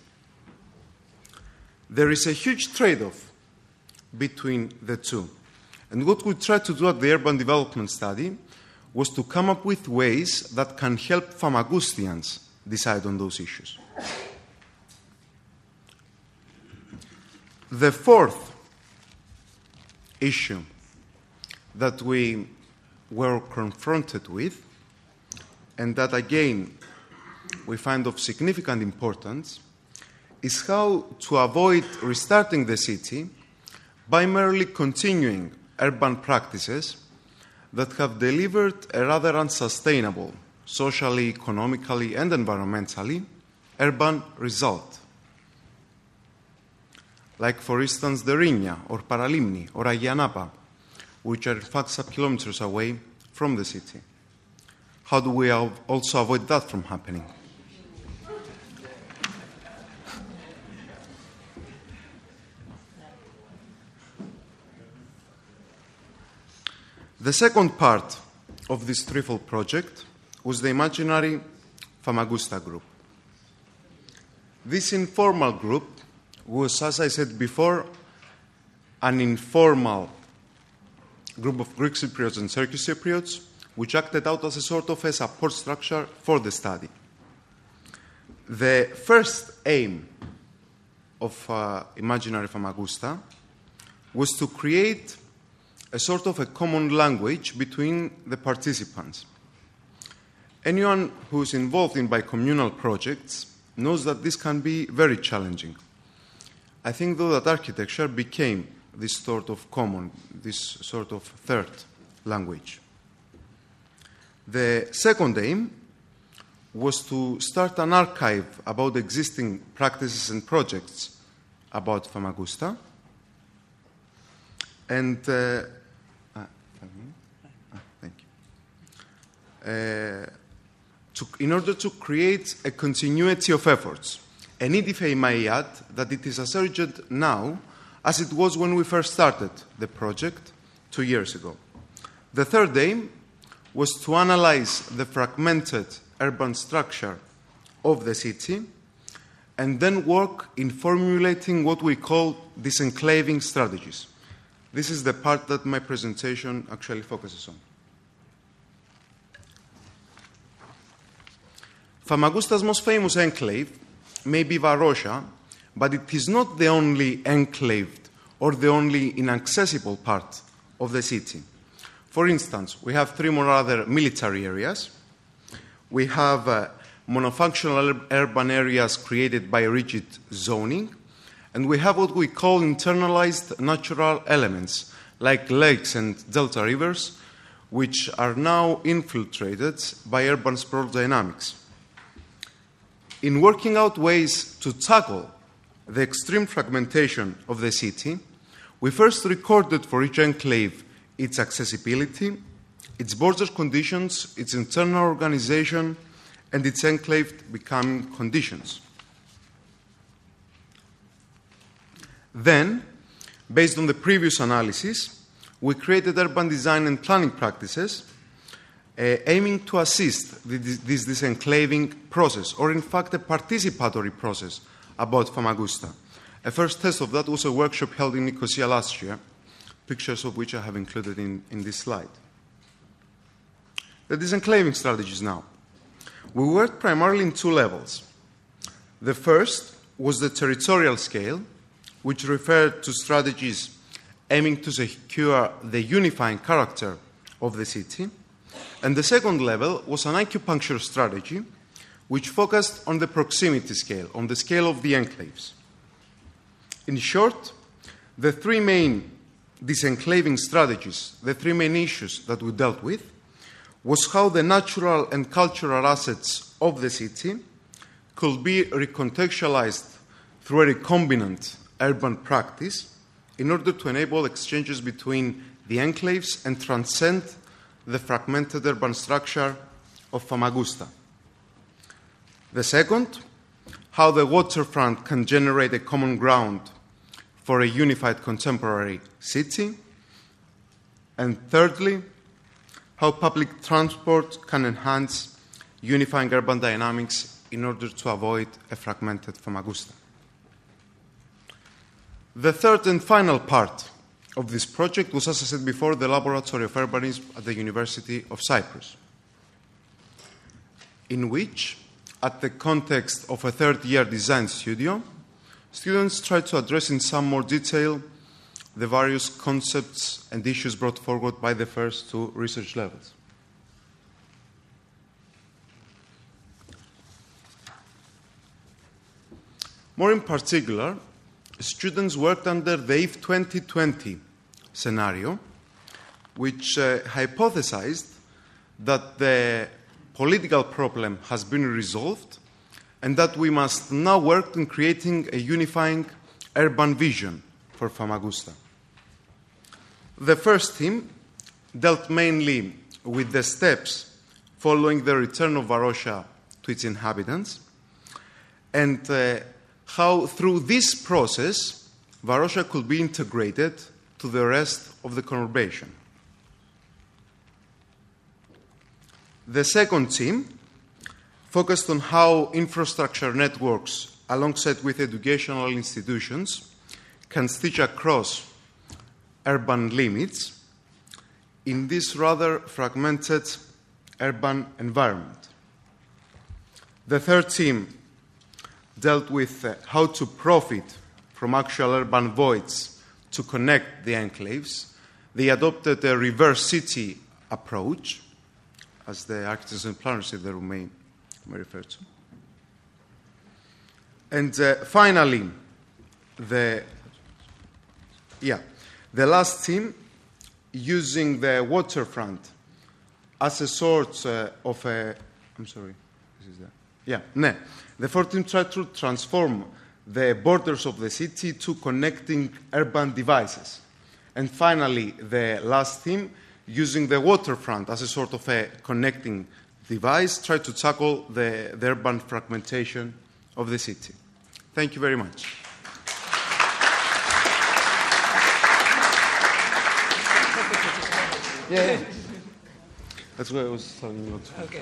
There is a huge trade-off between the two. And what we tried to do at the urban development study was to come up with ways that can help Famagustians decide on those issues. The fourth issue that we were confronted with, and that again we find of significant importance, is how to avoid restarting the city by merely continuing urban practices that have delivered a rather unsustainable, socially, economically, and environmentally, urban result. Like, for instance, the Rinia, or Paralimni, or Agianapa, which are in fact sub-kilometers away from the city. How do we also avoid that from happening? The second part of this threefold project was the imaginary Famagusta group. This informal group was, as I said before, an informal group of Greek Cypriots and Turkish Cypriots, which acted out as a sort of a support structure for the study. The first aim of uh, imaginary Famagusta was to create a sort of a common language between the participants. Anyone who is involved in bicommunal projects knows that this can be very challenging. I think, though, that architecture became this sort of common, this sort of third language. The second aim was to start an archive about existing practices and projects about Famagusta, and uh, ah, ah, thank you. Uh, to, in order to create a continuity of efforts, a need, if I may add, that it is as urgent now as it was when we first started the project two years ago. The third aim was to analyze the fragmented urban structure of the city and then work in formulating what we call disenclaving strategies. This is the part that my presentation actually focuses on. Famagusta's most famous enclave may be Varosha, but it is not the only enclaved or the only inaccessible part of the city. For instance, we have three more other military areas. We have uh, monofunctional urban areas created by rigid zoning, and we have what we call internalized natural elements, like lakes and delta rivers, which are now infiltrated by urban sprawl dynamics. In working out ways to tackle the extreme fragmentation of the city, we first recorded for each enclave its accessibility, its border conditions, its internal organization, and its enclave becoming conditions. Then, based on the previous analysis, we created urban design and planning practices uh, aiming to assist the, this disenclaving process, or in fact a participatory process about Famagusta. A first test of that was a workshop held in Nicosia last year, pictures of which I have included in, in this slide. The disenclaving strategies now. We worked primarily in two levels. The first was the territorial scale, which referred to strategies aiming to secure the unifying character of the city. And the second level was an acupuncture strategy, which focused on the proximity scale, on the scale of the enclaves. In short, the three main disenclaving strategies, the three main issues that we dealt with, was how the natural and cultural assets of the city could be recontextualized through a recombinant urban practice in order to enable exchanges between the enclaves and transcend the fragmented urban structure of Famagusta. The second, how the waterfront can generate a common ground for a unified contemporary city. And thirdly, how public transport can enhance unifying urban dynamics in order to avoid a fragmented Famagusta. The third and final part of this project was, as I said before, the Laboratory of Urbanism at the University of Cyprus, in which, at the context of a third-year design studio, students tried to address in some more detail the various concepts and issues brought forward by the first two research levels. More in particular, students worked under the I F twenty twenty scenario, which uh, hypothesized that the political problem has been resolved and that we must now work in creating a unifying urban vision for Famagusta. The first team dealt mainly with the steps following the return of Varosha to its inhabitants and uh, how through this process Varosha could be integrated to the rest of the conurbation. The second team focused on how infrastructure networks alongside with educational institutions can stitch across urban limits in this rather fragmented urban environment. The third team dealt with uh, how to profit from actual urban voids to connect the enclaves. They adopted a reverse city approach, as the architects and planners in the room may, may refer to. And uh, finally, the, yeah, the last team, using the waterfront as a sort uh, of a, I'm sorry, this is that. Yeah, no. The fourth team tried to transform the borders of the city to connecting urban devices. And finally, the last team, using the waterfront as a sort of a connecting device, tried to tackle the, the urban fragmentation of the city. Thank you very much. Yeah, yeah. That's what I was telling you. Okay.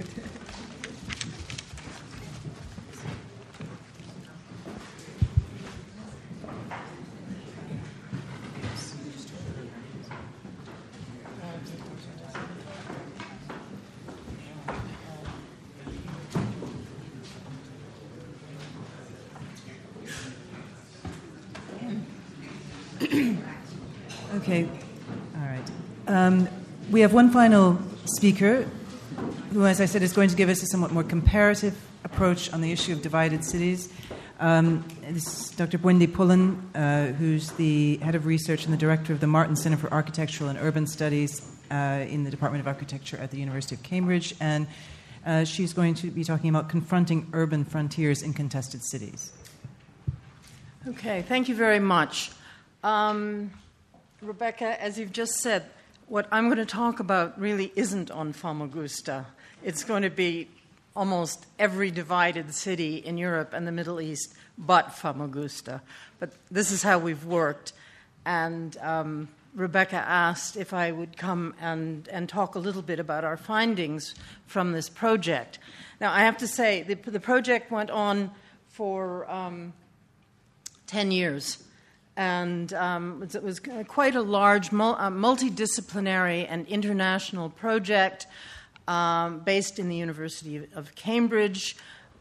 Okay, all right. Um, we have one final speaker who, as I said, is going to give us a somewhat more comparative approach on the issue of divided cities. Um, this is Doctor Bwendi Pullen, uh, who's the head of research and the director of the Martin Center for Architectural and Urban Studies uh, in the Department of Architecture at the University of Cambridge. And uh, she's going to be talking about confronting urban frontiers in contested cities. Okay, thank you very much. Um, Rebecca, as you've just said, what I'm going to talk about really isn't on Famagusta. It's going to be almost every divided city in Europe and the Middle East but Famagusta. But this is how we've worked. And um, Rebecca asked if I would come and, and talk a little bit about our findings from this project. Now, I have to say, the, the project went on for um, ten years. And um, it was quite a large, multidisciplinary and international project um, based in the University of Cambridge,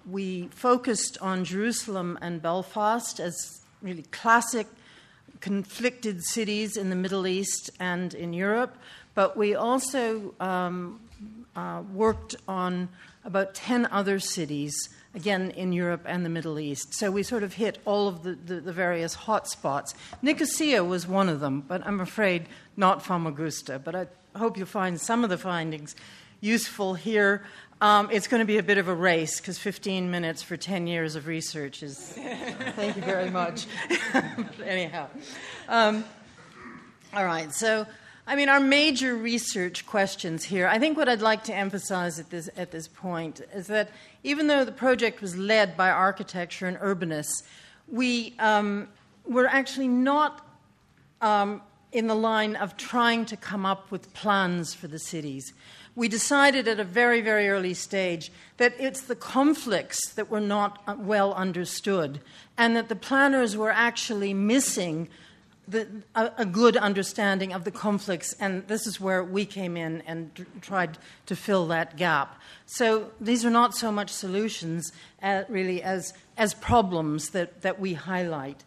we focused on Jerusalem and Belfast as really classic conflicted cities in the Middle East and in Europe, but we also um, uh, worked on about ten other cities, again in Europe and the Middle East. So we sort of hit all of the, the, the various hot spots. Nicosia was one of them, but I'm afraid not Famagusta. But I hope you'll find some of the findings useful here. Um, it's going to be a bit of a race, because fifteen minutes for ten years of research is... Thank you very much. Anyhow. Um, all right, so... I mean, our major research questions here, I think what I'd like to emphasize at this, at this point is that even though the project was led by architecture and urbanists, we um, were actually not um, in the line of trying to come up with plans for the cities. We decided at a very, very early stage that it's the conflicts that were not well understood, and that the planners were actually missing The, a, a good understanding of the conflicts, and this is where we came in and t- tried to fill that gap. So these are not so much solutions, uh, really, as as problems that, that we highlight.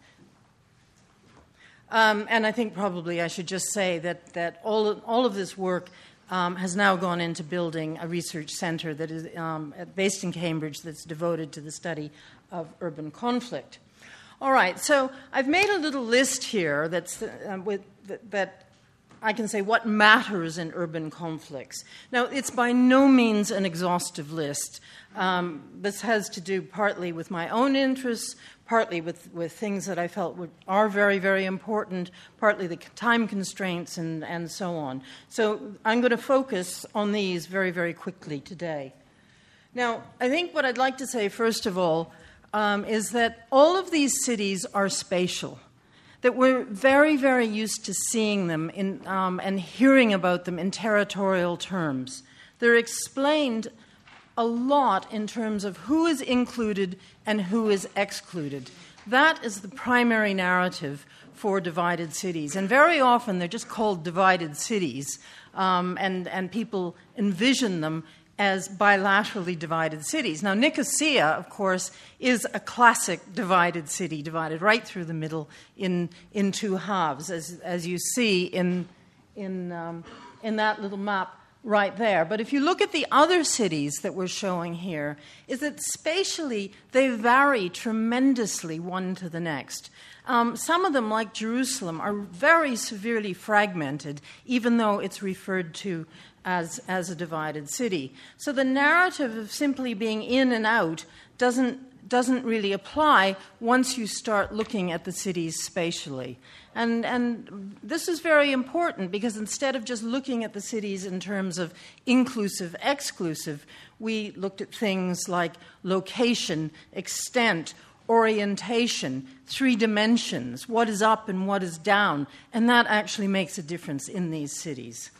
Um, and I think probably I should just say that, that all, of, all of this work um, has now gone into building a research center that is um, based in Cambridge that's devoted to the study of urban conflict. All right, so I've made a little list here that's uh, with, that, that I can say what matters in urban conflicts. Now, it's by no means an exhaustive list. Um, this has to do partly with my own interests, partly with, with things that I felt would, are very, very important, partly the time constraints and, and so on. So I'm going to focus on these very, very quickly today. Now, I think what I'd like to say, first of all, Um, is that all of these cities are spatial, that we're very, very used to seeing them in, um, and hearing about them in territorial terms. They're explained a lot in terms of who is included and who is excluded. That is the primary narrative for divided cities. And very often they're just called divided cities, um, and, and people envision them as bilaterally divided cities. Now, Nicosia, of course, is a classic divided city, divided right through the middle in in two halves, as as you see in in um, in that little map right there. But if you look at the other cities that we're showing here, is that spatially they vary tremendously one to the next. Um, some of them, like Jerusalem, are very severely fragmented, even though it's referred to as as a divided city. So the narrative of simply being in and out doesn't doesn't really apply once you start looking at the cities spatially. And and this is very important, because instead of just looking at the cities in terms of inclusive, exclusive, we looked at things like location, extent, orientation, three dimensions, what is up and what is down, and that actually makes a difference in these cities.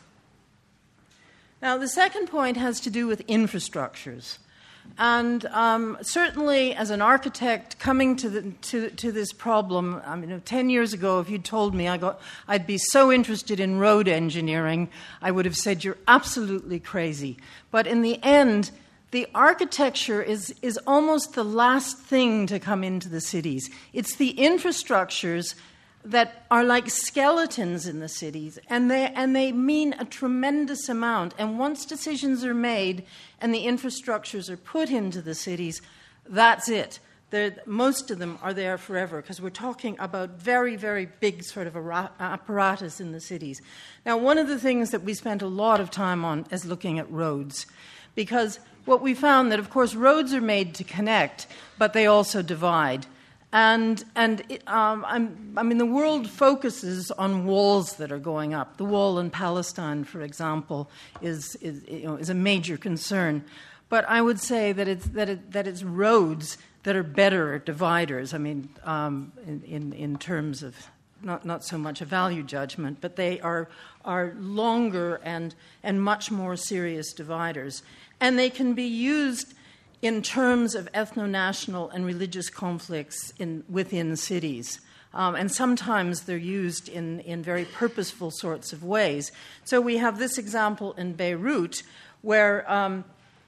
Now, the second point has to do with infrastructures. And um, certainly, as an architect coming to, the, to, to this problem, I mean, ten years ago, if you'd told me I got, I'd be so interested in road engineering, I would have said you're absolutely crazy. But in the end, the architecture is, is almost the last thing to come into the cities. It's the infrastructures that are like skeletons in the cities, and they and they mean a tremendous amount. And once decisions are made and the infrastructures are put into the cities, that's it. They're, most of them are there forever, because we're talking about very, very big sort of apparatus in the cities. Now, one of the things that we spent a lot of time on is looking at roads, because what we found that, of course, roads are made to connect, but they also divide. And and it, um, I'm, I mean, the world focuses on walls that are going up. The wall in Palestine, for example, is is you know is a major concern. But I would say that it's that it, that it's roads that are better dividers. I mean, um, in, in in terms of not not so much a value judgment, but they are are longer and and much more serious dividers, and they can be used in terms of ethno-national and religious conflicts in, within cities. Um, and sometimes they're used in, in very purposeful sorts of ways. So we have this example in Beirut, where um,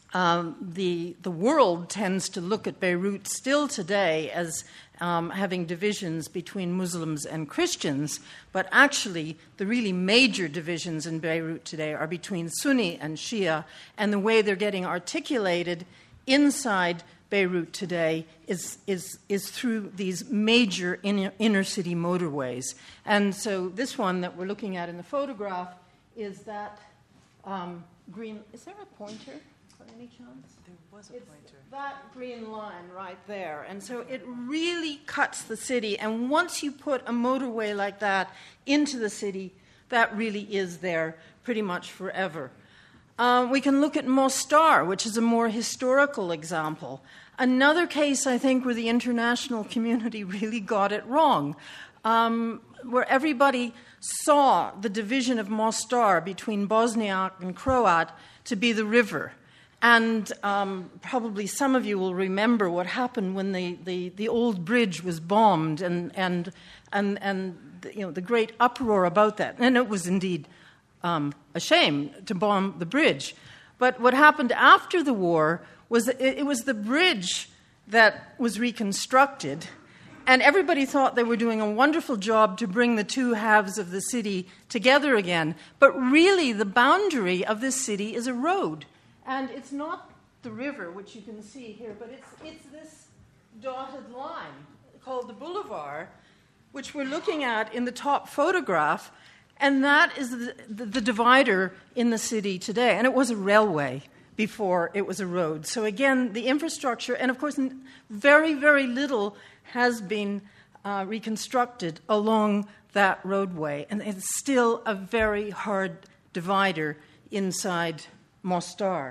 um, the, the world tends to look at Beirut still today as um, having divisions between Muslims and Christians, but actually the really major divisions in Beirut today are between Sunni and Shia, and the way they're getting articulated inside Beirut today is, is, is through these major inner, inner city motorways. And so this one that we're looking at in the photograph is that um, green... Is there a pointer by any chance? There was a it's pointer. That green line right there. And so it really cuts the city. And once you put a motorway like that into the city, that really is there pretty much forever. Um, we can look at Mostar, which is a more historical example. Another case, I think, where the international community really got it wrong, um, where everybody saw the division of Mostar between Bosniak and Croat to be the river. And um, probably some of you will remember what happened when the, the, the old bridge was bombed and, and, and, and you know, the great uproar about that. And it was indeed Um, a shame to bomb the bridge. But what happened after the war was that it, it was the bridge that was reconstructed, and everybody thought they were doing a wonderful job to bring the two halves of the city together again. But really, the boundary of this city is a road. And it's not the river, which you can see here, but it's, it's this dotted line called the boulevard, which we're looking at in the top photograph. And that is the, the, the divider in the city today. And it was a railway before it was a road. So again, the infrastructure, and of course, very, very little has been uh, reconstructed along that roadway. And it's still a very hard divider inside Mostar.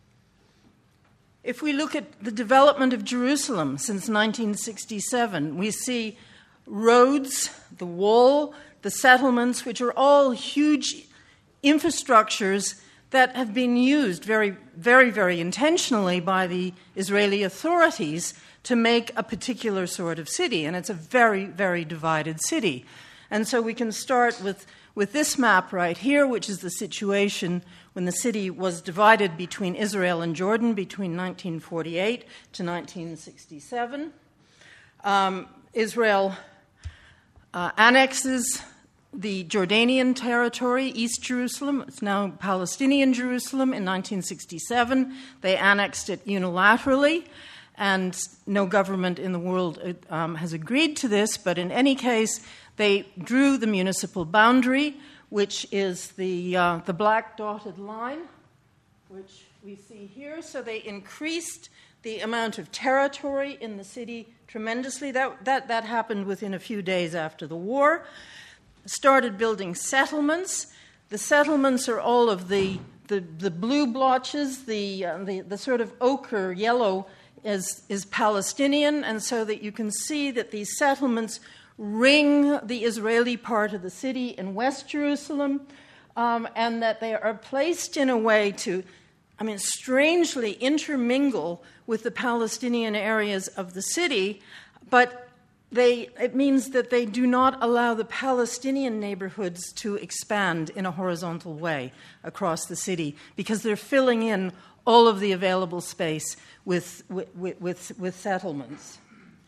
If we look at the development of Jerusalem since nineteen sixty-seven, we see roads, the wall, the settlements, which are all huge infrastructures that have been used very, very, very intentionally by the Israeli authorities to make a particular sort of city. And it's a very, very divided city. And so we can start with, with this map right here, which is the situation when the city was divided between Israel and Jordan between nineteen forty-eight to nineteen sixty-seven. Um, Israel Uh, annexes the Jordanian territory, East Jerusalem. It's now Palestinian Jerusalem in nineteen sixty-seven. They annexed it unilaterally, and no government in the world um, has agreed to this, but in any case, they drew the municipal boundary, which is the, uh, the black dotted line, which we see here. So they increased the amount of territory in the city tremendously. That, that, that happened within a few days after the war. Started building settlements. The settlements are all of the, the, the blue blotches, the, uh, the, the sort of ochre yellow is, is Palestinian, and so that you can see that these settlements ring the Israeli part of the city in West Jerusalem, um, and that they are placed in a way to, I mean, strangely intermingle with the Palestinian areas of the city, but they, it means that they do not allow the Palestinian neighborhoods to expand in a horizontal way across the city, because they're filling in all of the available space with, with, with, with settlements.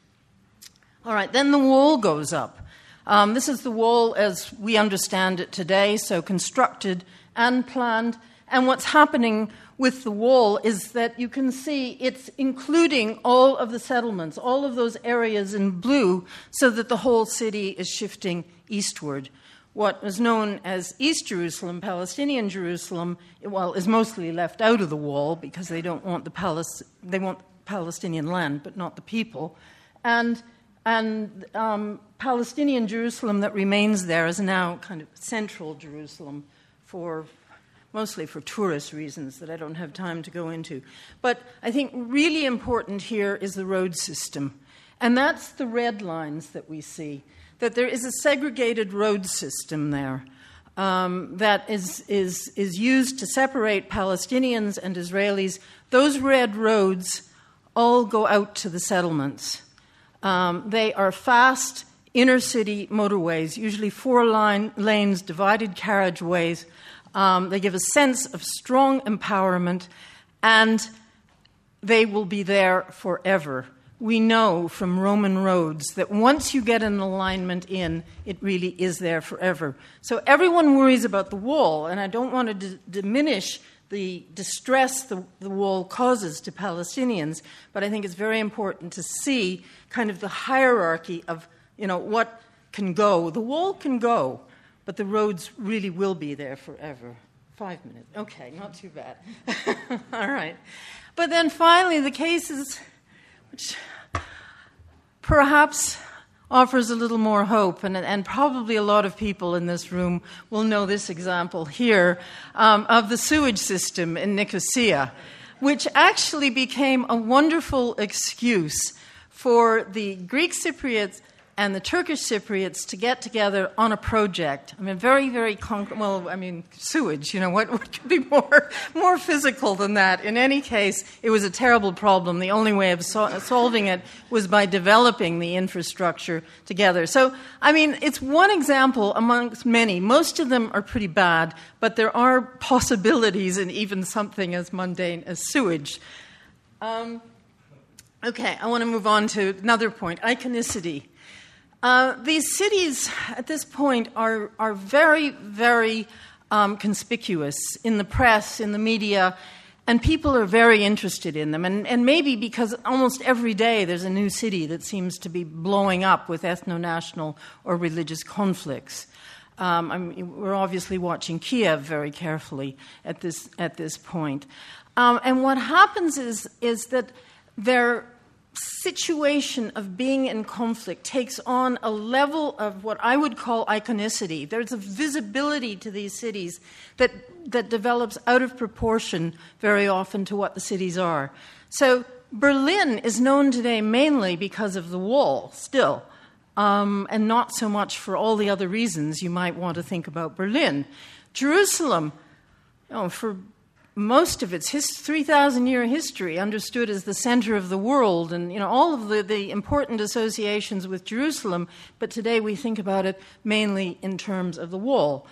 All right, then the wall goes up. Um, this is the wall as we understand it today, so constructed and planned. And what's happening with the wall is that you can see it's including all of the settlements, all of those areas in blue, so that the whole city is shifting eastward. What is known as East Jerusalem, Palestinian Jerusalem, well, is mostly left out of the wall because they don't want the Palis- they want Palestinian land, but not the people. And and um, Palestinian Jerusalem that remains there is now kind of central Jerusalem for mostly for tourist reasons that I don't have time to go into. But I think really important here is the road system. And that's the red lines that we see, that there is a segregated road system there um, that is, is, is used to separate Palestinians and Israelis. Those red roads all go out to the settlements. Um, they are fast inner-city motorways, usually four line, lanes, divided carriageways. Um, they give a sense of strong empowerment, and they will be there forever. We know from Roman roads that once you get an alignment in, it really is there forever. So everyone worries about the wall, and I don't want to d- diminish the distress the, the wall causes to Palestinians, but I think it's very important to see kind of the hierarchy of, you know, what can go. The wall can go, but the roads really will be there forever. Five minutes. Okay, not too bad. All right. But then finally, the cases which perhaps offers a little more hope, and, and probably a lot of people in this room will know this example here um, of the sewage system in Nicosia, which actually became a wonderful excuse for the Greek Cypriots and the Turkish Cypriots to get together on a project. I mean, very, very concrete. Well, I mean, sewage, you know, what, what could be more, more physical than that? In any case, it was a terrible problem. The only way of so- solving it was by developing the infrastructure together. So, I mean, it's one example amongst many. Most of them are pretty bad, but there are possibilities in even something as mundane as sewage. Um, okay, I want to move on to another point, iconicity. Uh, these cities at this point are, are very, very um, conspicuous in the press, in the media, and people are very interested in them. And, and maybe because almost every day there's a new city that seems to be blowing up with ethno-national or religious conflicts. Um, I mean, we're obviously watching Kiev very carefully at this at this point. Um, and what happens is is that there situation of being in conflict takes on a level of what I would call iconicity. There's a visibility to these cities that that develops out of proportion very often to what the cities are. So Berlin is known today mainly because of the wall, still, um, and not so much for all the other reasons you might want to think about Berlin. Jerusalem, you know, for most of its his, three thousand year history, understood as the center of the world, and you know all of the, the important associations with Jerusalem, but today we think about it mainly in terms of the wall.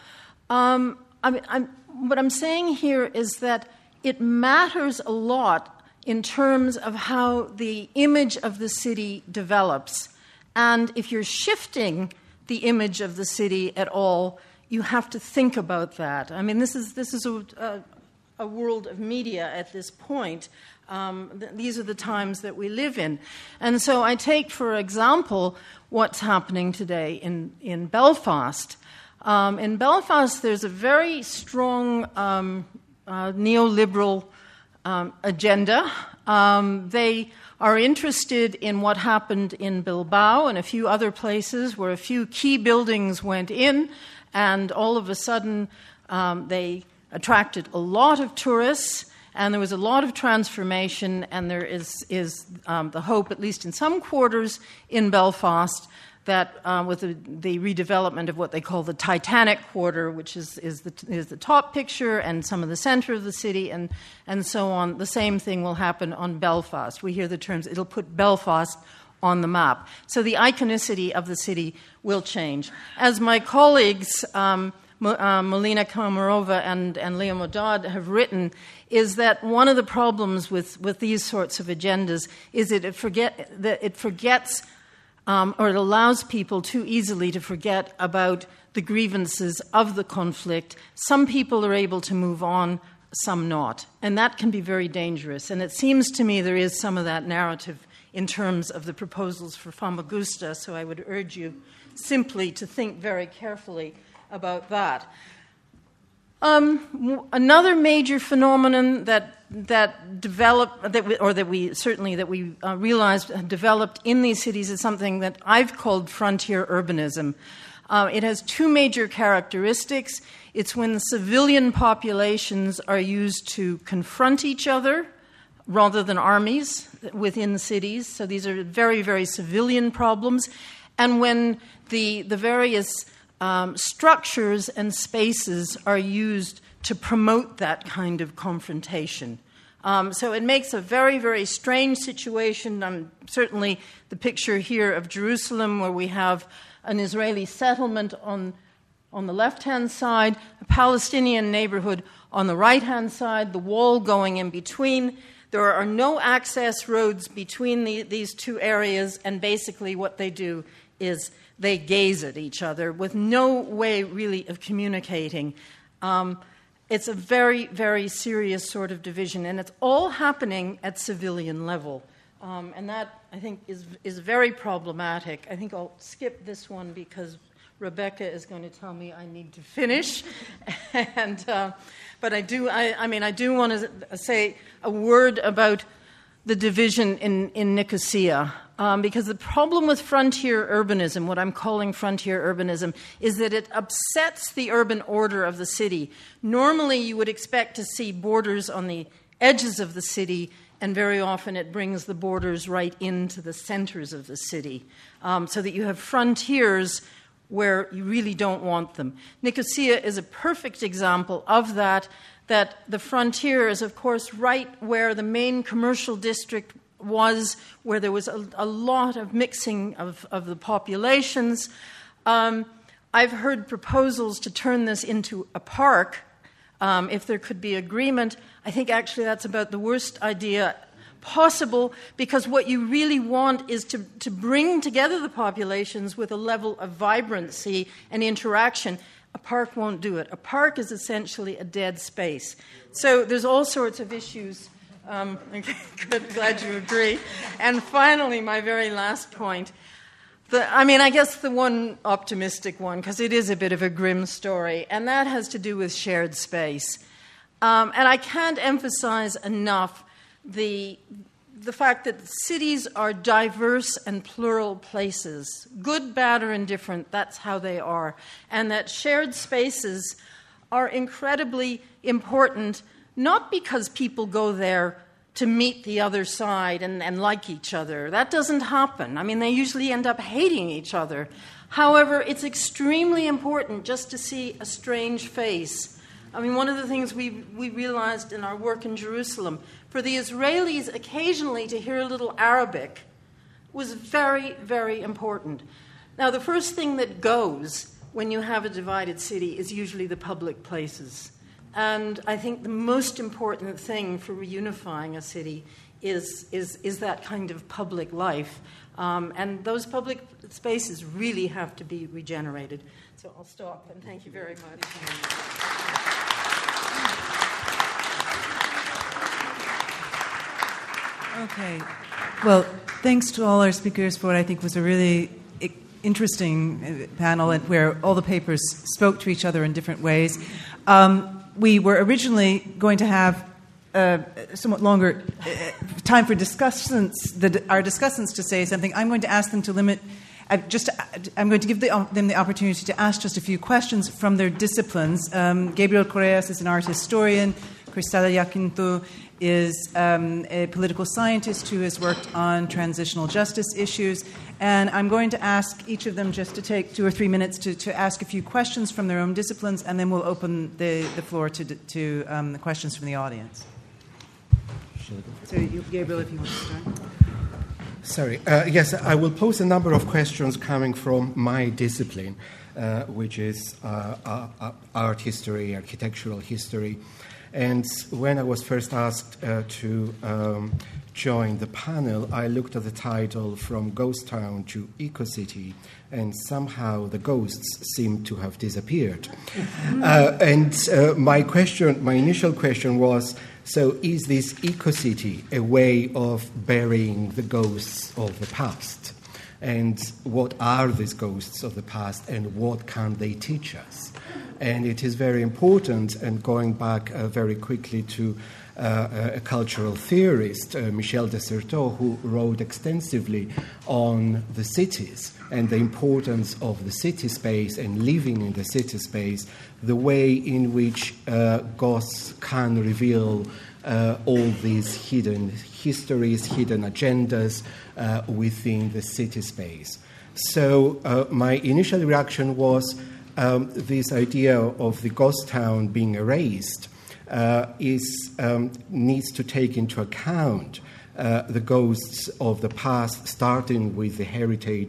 Um, I mean, I'm, what I'm saying here is that it matters a lot in terms of how the image of the city develops. And if you're shifting the image of the city at all, you have to think about that. I mean, this is this is a, a a world of media at this point. Um, th- these are the times that we live in. And so I take, for example, what's happening today in, in Belfast. Um, in Belfast, there's a very strong um, uh, neoliberal um, agenda. Um, they are interested in what happened in Bilbao and a few other places where a few key buildings went in, and all of a sudden um, they attracted a lot of tourists, and there was a lot of transformation, and there is, is um, the hope, at least in some quarters in Belfast, that uh, with the, the redevelopment of what they call the Titanic Quarter, which is, is, the, is the top picture and some of the center of the city and, and so on, the same thing will happen on Belfast. We hear the terms, it'll put Belfast on the map. So the iconicity of the city will change. As my colleagues um, Uh, Melina Komarova and, and Leo Modad have written, is that one of the problems with, with these sorts of agendas is that it, forget, that it forgets um, or it allows people too easily to forget about the grievances of the conflict. Some people are able to move on, some not. And that can be very dangerous. And it seems to me there is some of that narrative in terms of the proposals for Famagusta, so I would urge you simply to think very carefully about that. Um, w- another major phenomenon that that developed, that we, or that we certainly that we uh, realized developed in these cities is something that I've called frontier urbanism. Uh, it has two major characteristics. It's when the civilian populations are used to confront each other rather than armies within the cities. So these are very, very civilian problems. And when the the various Um, structures and spaces are used to promote that kind of confrontation. Um, so it makes a very, very strange situation. Um, certainly the picture here of Jerusalem, where we have an Israeli settlement on, on the left-hand side, a Palestinian neighborhood on the right-hand side, the wall going in between. There are no access roads between the, these two areas, and basically what they do is they gaze at each other with no way really of communicating. Um, it's a very, very serious sort of division, and it's all happening at civilian level. Um, and that, I think, is, is very problematic. I think I'll skip this one because Rebecca is going to tell me I need to finish. and uh, But I do, I, I mean, I do want to say a word about the division in, in Nicosia, um, because the problem with frontier urbanism, what I'm calling frontier urbanism, is that it upsets the urban order of the city. Normally, you would expect to see borders on the edges of the city, and very often it brings the borders right into the centers of the city, um, so that you have frontiers where you really don't want them. Nicosia is a perfect example of that, that the frontier is, of course, right where the main commercial district was, where there was a, a lot of mixing of, of the populations. Um, I've heard proposals to turn this into a park, um, if there could be agreement. I think actually that's about the worst idea possible, because what you really want is to, to bring together the populations with a level of vibrancy and interaction. A park won't do it. A park is essentially a dead space. So there's all sorts of issues. Um, good, glad you agree. And finally, my very last point. The, I mean, I guess the one optimistic one, because it is a bit of a grim story, and that has to do with shared space. Um, and I can't emphasize enough the the fact that cities are diverse and plural places, good, bad, or indifferent, that's how they are, and that shared spaces are incredibly important, not because people go there to meet the other side and, and like each other. That doesn't happen. I mean, they usually end up hating each other. However, it's extremely important just to see a strange face. I mean, one of the things we we realized in our work in Jerusalem, for the Israelis occasionally to hear a little Arabic was very, very important. Now, the first thing that goes when you have a divided city is usually the public places. And I think the most important thing for reunifying a city is, is, is that kind of public life. Um, and those public spaces really have to be regenerated. So I'll stop, and thank you very much. Okay. Well, thanks to all our speakers for what I think was a really interesting panel, and where all the papers spoke to each other in different ways. Um, we were originally going to have uh, somewhat longer uh, time for discussants, the, our discussants to say something. I'm going to ask them to limit. Uh, just, I'm going to give the, um, them the opportunity to ask just a few questions from their disciplines. Um, Gabriel Correas is an art historian. Cristela Jacinto is um, a political scientist who has worked on transitional justice issues. And I'm going to ask each of them just to take two or three minutes to, to ask a few questions from their own disciplines, and then we'll open the, the floor to, to um, the questions from the audience. So, you, Gabriel, if you want to start. Sorry. Uh, yes, I will pose a number of questions coming from my discipline, uh, which is uh, uh, art history, architectural history. And when I was first asked uh, to um, join the panel, I looked at the title From Ghost Town to Eco-City, and somehow the ghosts seemed to have disappeared. uh, and uh, my question, my initial question was, so is this eco-city a way of burying the ghosts of the past? And what are these ghosts of the past, and what can they teach us? And it is very important, and going back uh, very quickly to uh, a cultural theorist, uh, Michel de Certeau, who wrote extensively on the cities and the importance of the city space and living in the city space, the way in which uh, ghosts can reveal uh, all these hidden histories, hidden agendas uh, within the city space. So uh, my initial reaction was, Um, this idea of the ghost town being erased uh, is um, needs to take into account uh, the ghosts of the past, starting with the heritage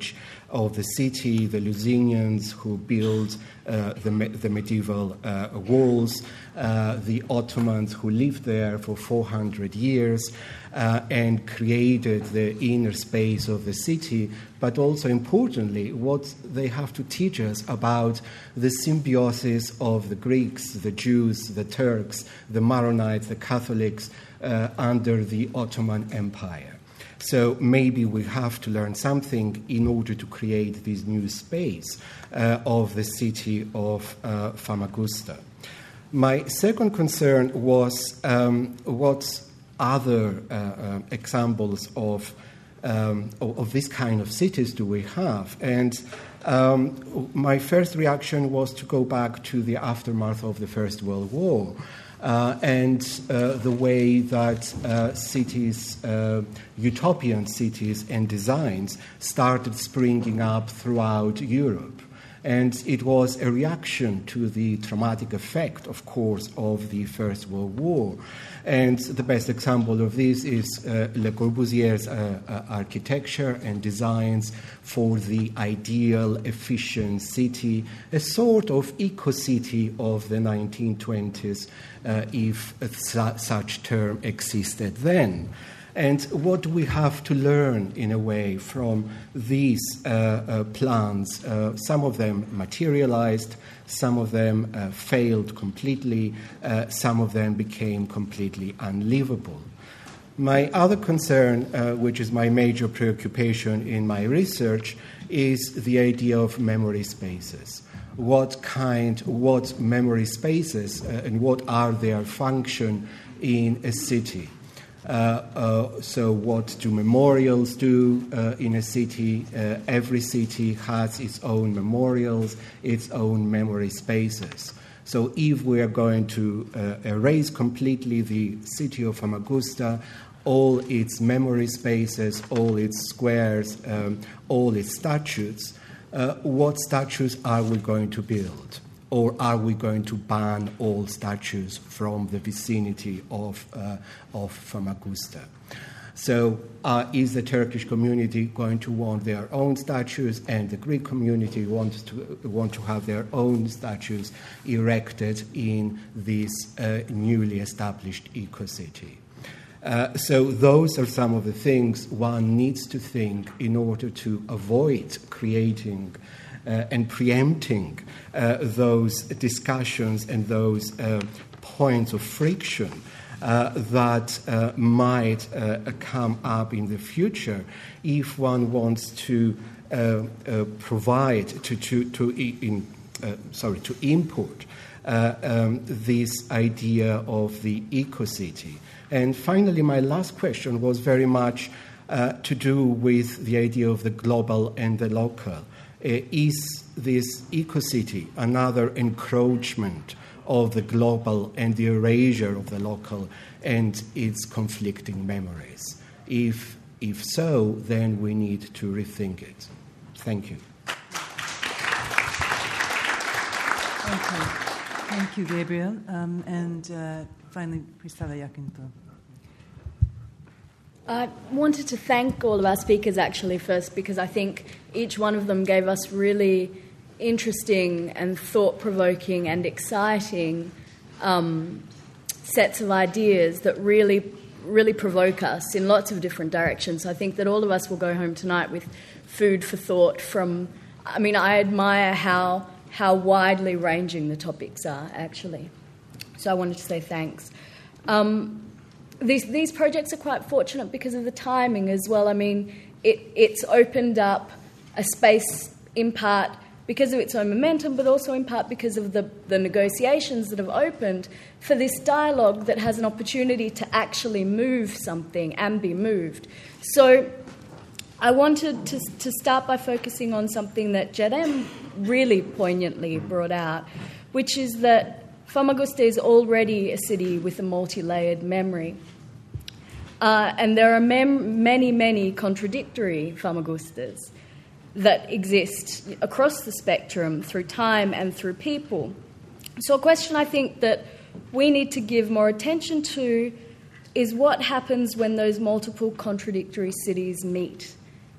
of the city, the Lusinians who built uh, the, me- the medieval uh, walls, uh, the Ottomans who lived there for four hundred years uh, and created the inner space of the city, but also importantly, what they have to teach us about the symbiosis of the Greeks, the Jews, the Turks, the Maronites, the Catholics uh, under the Ottoman Empire. So maybe we have to learn something in order to create this new space uh, of the city of uh, Famagusta. My second concern was um, what other uh, uh, examples of, um, of, of this kind of cities do we have? And um, my first reaction was to go back to the aftermath of the First World War. Uh, and uh, the way that uh, cities, uh, utopian cities and designs started springing up throughout Europe. And it was a reaction to the traumatic effect, of course, of the First World War. And the best example of this is uh, Le Corbusier's uh, uh, architecture and designs for the ideal, efficient city, a sort of eco-city of the nineteen twenties, uh, if su- such term existed then. And what we have to learn, in a way, from these uh, uh, plans, uh, some of them materialized, some of them uh, failed completely, uh, some of them became completely unlivable. My other concern, uh, which is my major preoccupation in my research, is the idea of memory spaces. What kind, what memory spaces uh, and what are their function in a city? Uh, uh, so what do memorials do uh, in a city? Uh, every city has its own memorials, its own memory spaces. So if we are going to uh, erase completely the city of Famagusta, all its memory spaces, all its squares, um, all its statues, uh, what statues are we going to build? Or are we going to ban all statues from the vicinity of, uh, of Famagusta? So uh, is the Turkish community going to want their own statues, and the Greek community wants to want to have their own statues erected in this uh, newly established eco-city? Uh, so those are some of the things one needs to think in order to avoid creating Uh, and preempting uh, those discussions and those uh, points of friction uh, that uh, might uh, come up in the future if one wants to uh, uh, provide to to to in, uh, sorry to import uh, um, this idea of the eco-city. And finally, my last question was very much uh, to do with the idea of the global and the local. Uh, is this eco-city another encroachment of the global and the erasure of the local and its conflicting memories? If, if so, then we need to rethink it. Thank you. Okay. Thank you, Gabriel. Um, and uh, finally, Priscilla Jacinto. I wanted to thank all of our speakers, actually, first, because I think each one of them gave us really interesting and thought-provoking and exciting um, sets of ideas that really, really provoke us in lots of different directions. I think that all of us will go home tonight with food for thought from... I mean, I admire how, how widely ranging the topics are, actually. So I wanted to say thanks. Um, These these projects are quite fortunate because of the timing as well. I mean, it, it's opened up a space in part because of its own momentum, but also in part because of the, the negotiations that have opened for this dialogue that has an opportunity to actually move something and be moved. So I wanted to, to start by focusing on something that Jerem really poignantly brought out, which is that Famagusta is already a city with a multi-layered memory. Uh, and there are mem- many, many contradictory Famagustas that exist across the spectrum through time and through people. So a question I think that we need to give more attention to is what happens when those multiple contradictory cities meet.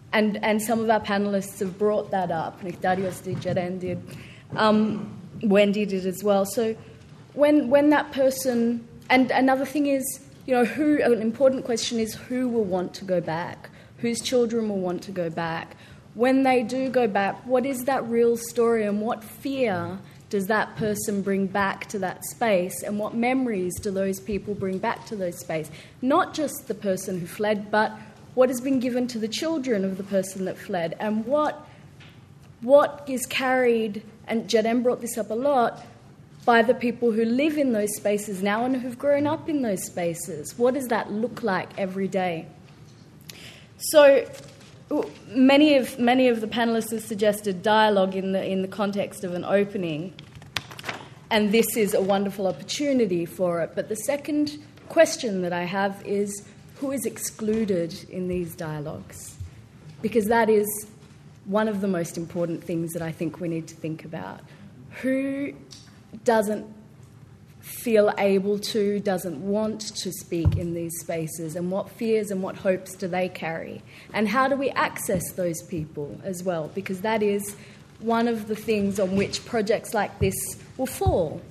And, and some of our panellists have brought that up. Nectarios did, Jeren did, um, Wendy did as well. So when when that person... And another thing is, you know, who... An important question is who will want to go back? Whose children will want to go back? When they do go back, what is that real story and what fear does that person bring back to that space, and what memories do those people bring back to those space? Not just the person who fled, but what has been given to the children of the person that fled, and what what is carried, and Jeren brought this up a lot, by the people who live in those spaces now and who've grown up in those spaces. What does that look like every day? So many of many of the panelists have suggested dialogue in the in the context of an opening, and this is a wonderful opportunity for it. But the second question that I have is, who is excluded in these dialogues? Because that is one of the most important things that I think we need to think about. Who doesn't feel able to, doesn't want to speak in these spaces, and what fears and what hopes do they carry? And how do we access those people as well? Because that is one of the things on which projects like this will fall.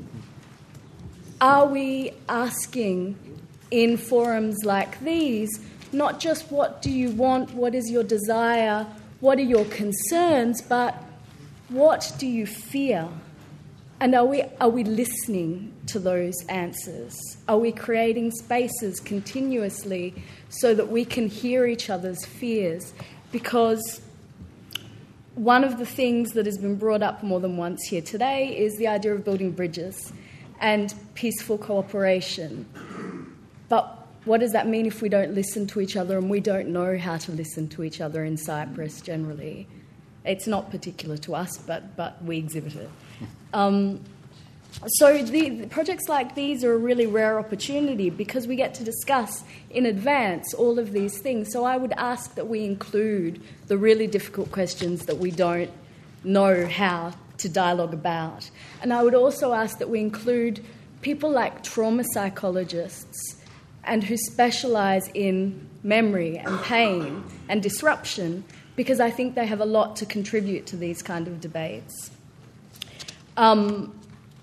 Are we asking in forums like these, not just what do you want, what is your desire, what are your concerns, but what do you fear? And are we, are we listening to those answers? Are we creating spaces continuously so that we can hear each other's fears? Because one of the things that has been brought up more than once here today is the idea of building bridges and peaceful cooperation. But what does that mean if we don't listen to each other and we don't know how to listen to each other in Cyprus generally? It's not particular to us, but, but we exhibit it. Um, so the, the projects like these are a really rare opportunity because we get to discuss in advance all of these things. So I would ask that we include the really difficult questions that we don't know how to dialogue about. And I would also ask that we include people like trauma psychologists and who specialise in memory and pain and disruption, because I think they have a lot to contribute to these kind of debates. Um,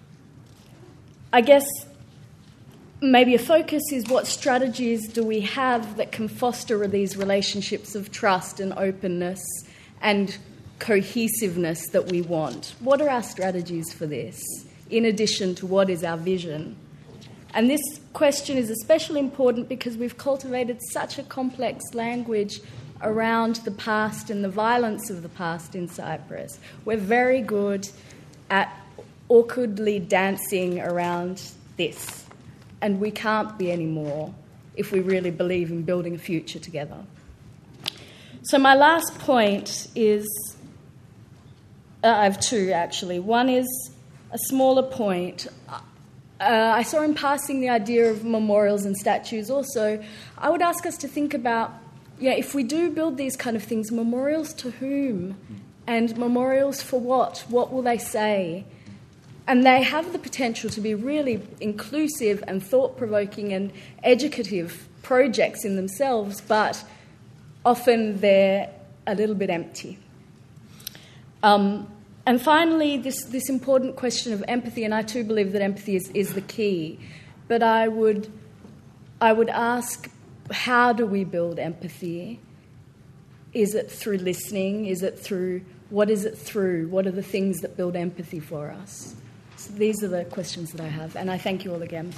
I guess maybe a focus is what strategies do we have that can foster these relationships of trust and openness and cohesiveness that we want? What are our strategies for this, in addition to what is our vision? And this question is especially important because we've cultivated such a complex language around the past and the violence of the past in Cyprus. We're very good at awkwardly dancing around this, and we can't be anymore if we really believe in building a future together. So my last point is, uh, I have two actually. One is a smaller point. Uh, I saw in passing the idea of memorials and statues also. I would ask us to think about, yeah, if we do build these kind of things, memorials to whom? And memorials for what? What will they say? And they have the potential to be really inclusive and thought-provoking and educative projects in themselves, but often they're a little bit empty. Um, and finally, this, this important question of empathy, and I too believe that empathy is, is the key, but I would, I would ask, how do we build empathy? Is it through listening? Is it through, what is it through? What are the things that build empathy for us? So these are the questions that I have, and I thank you all again.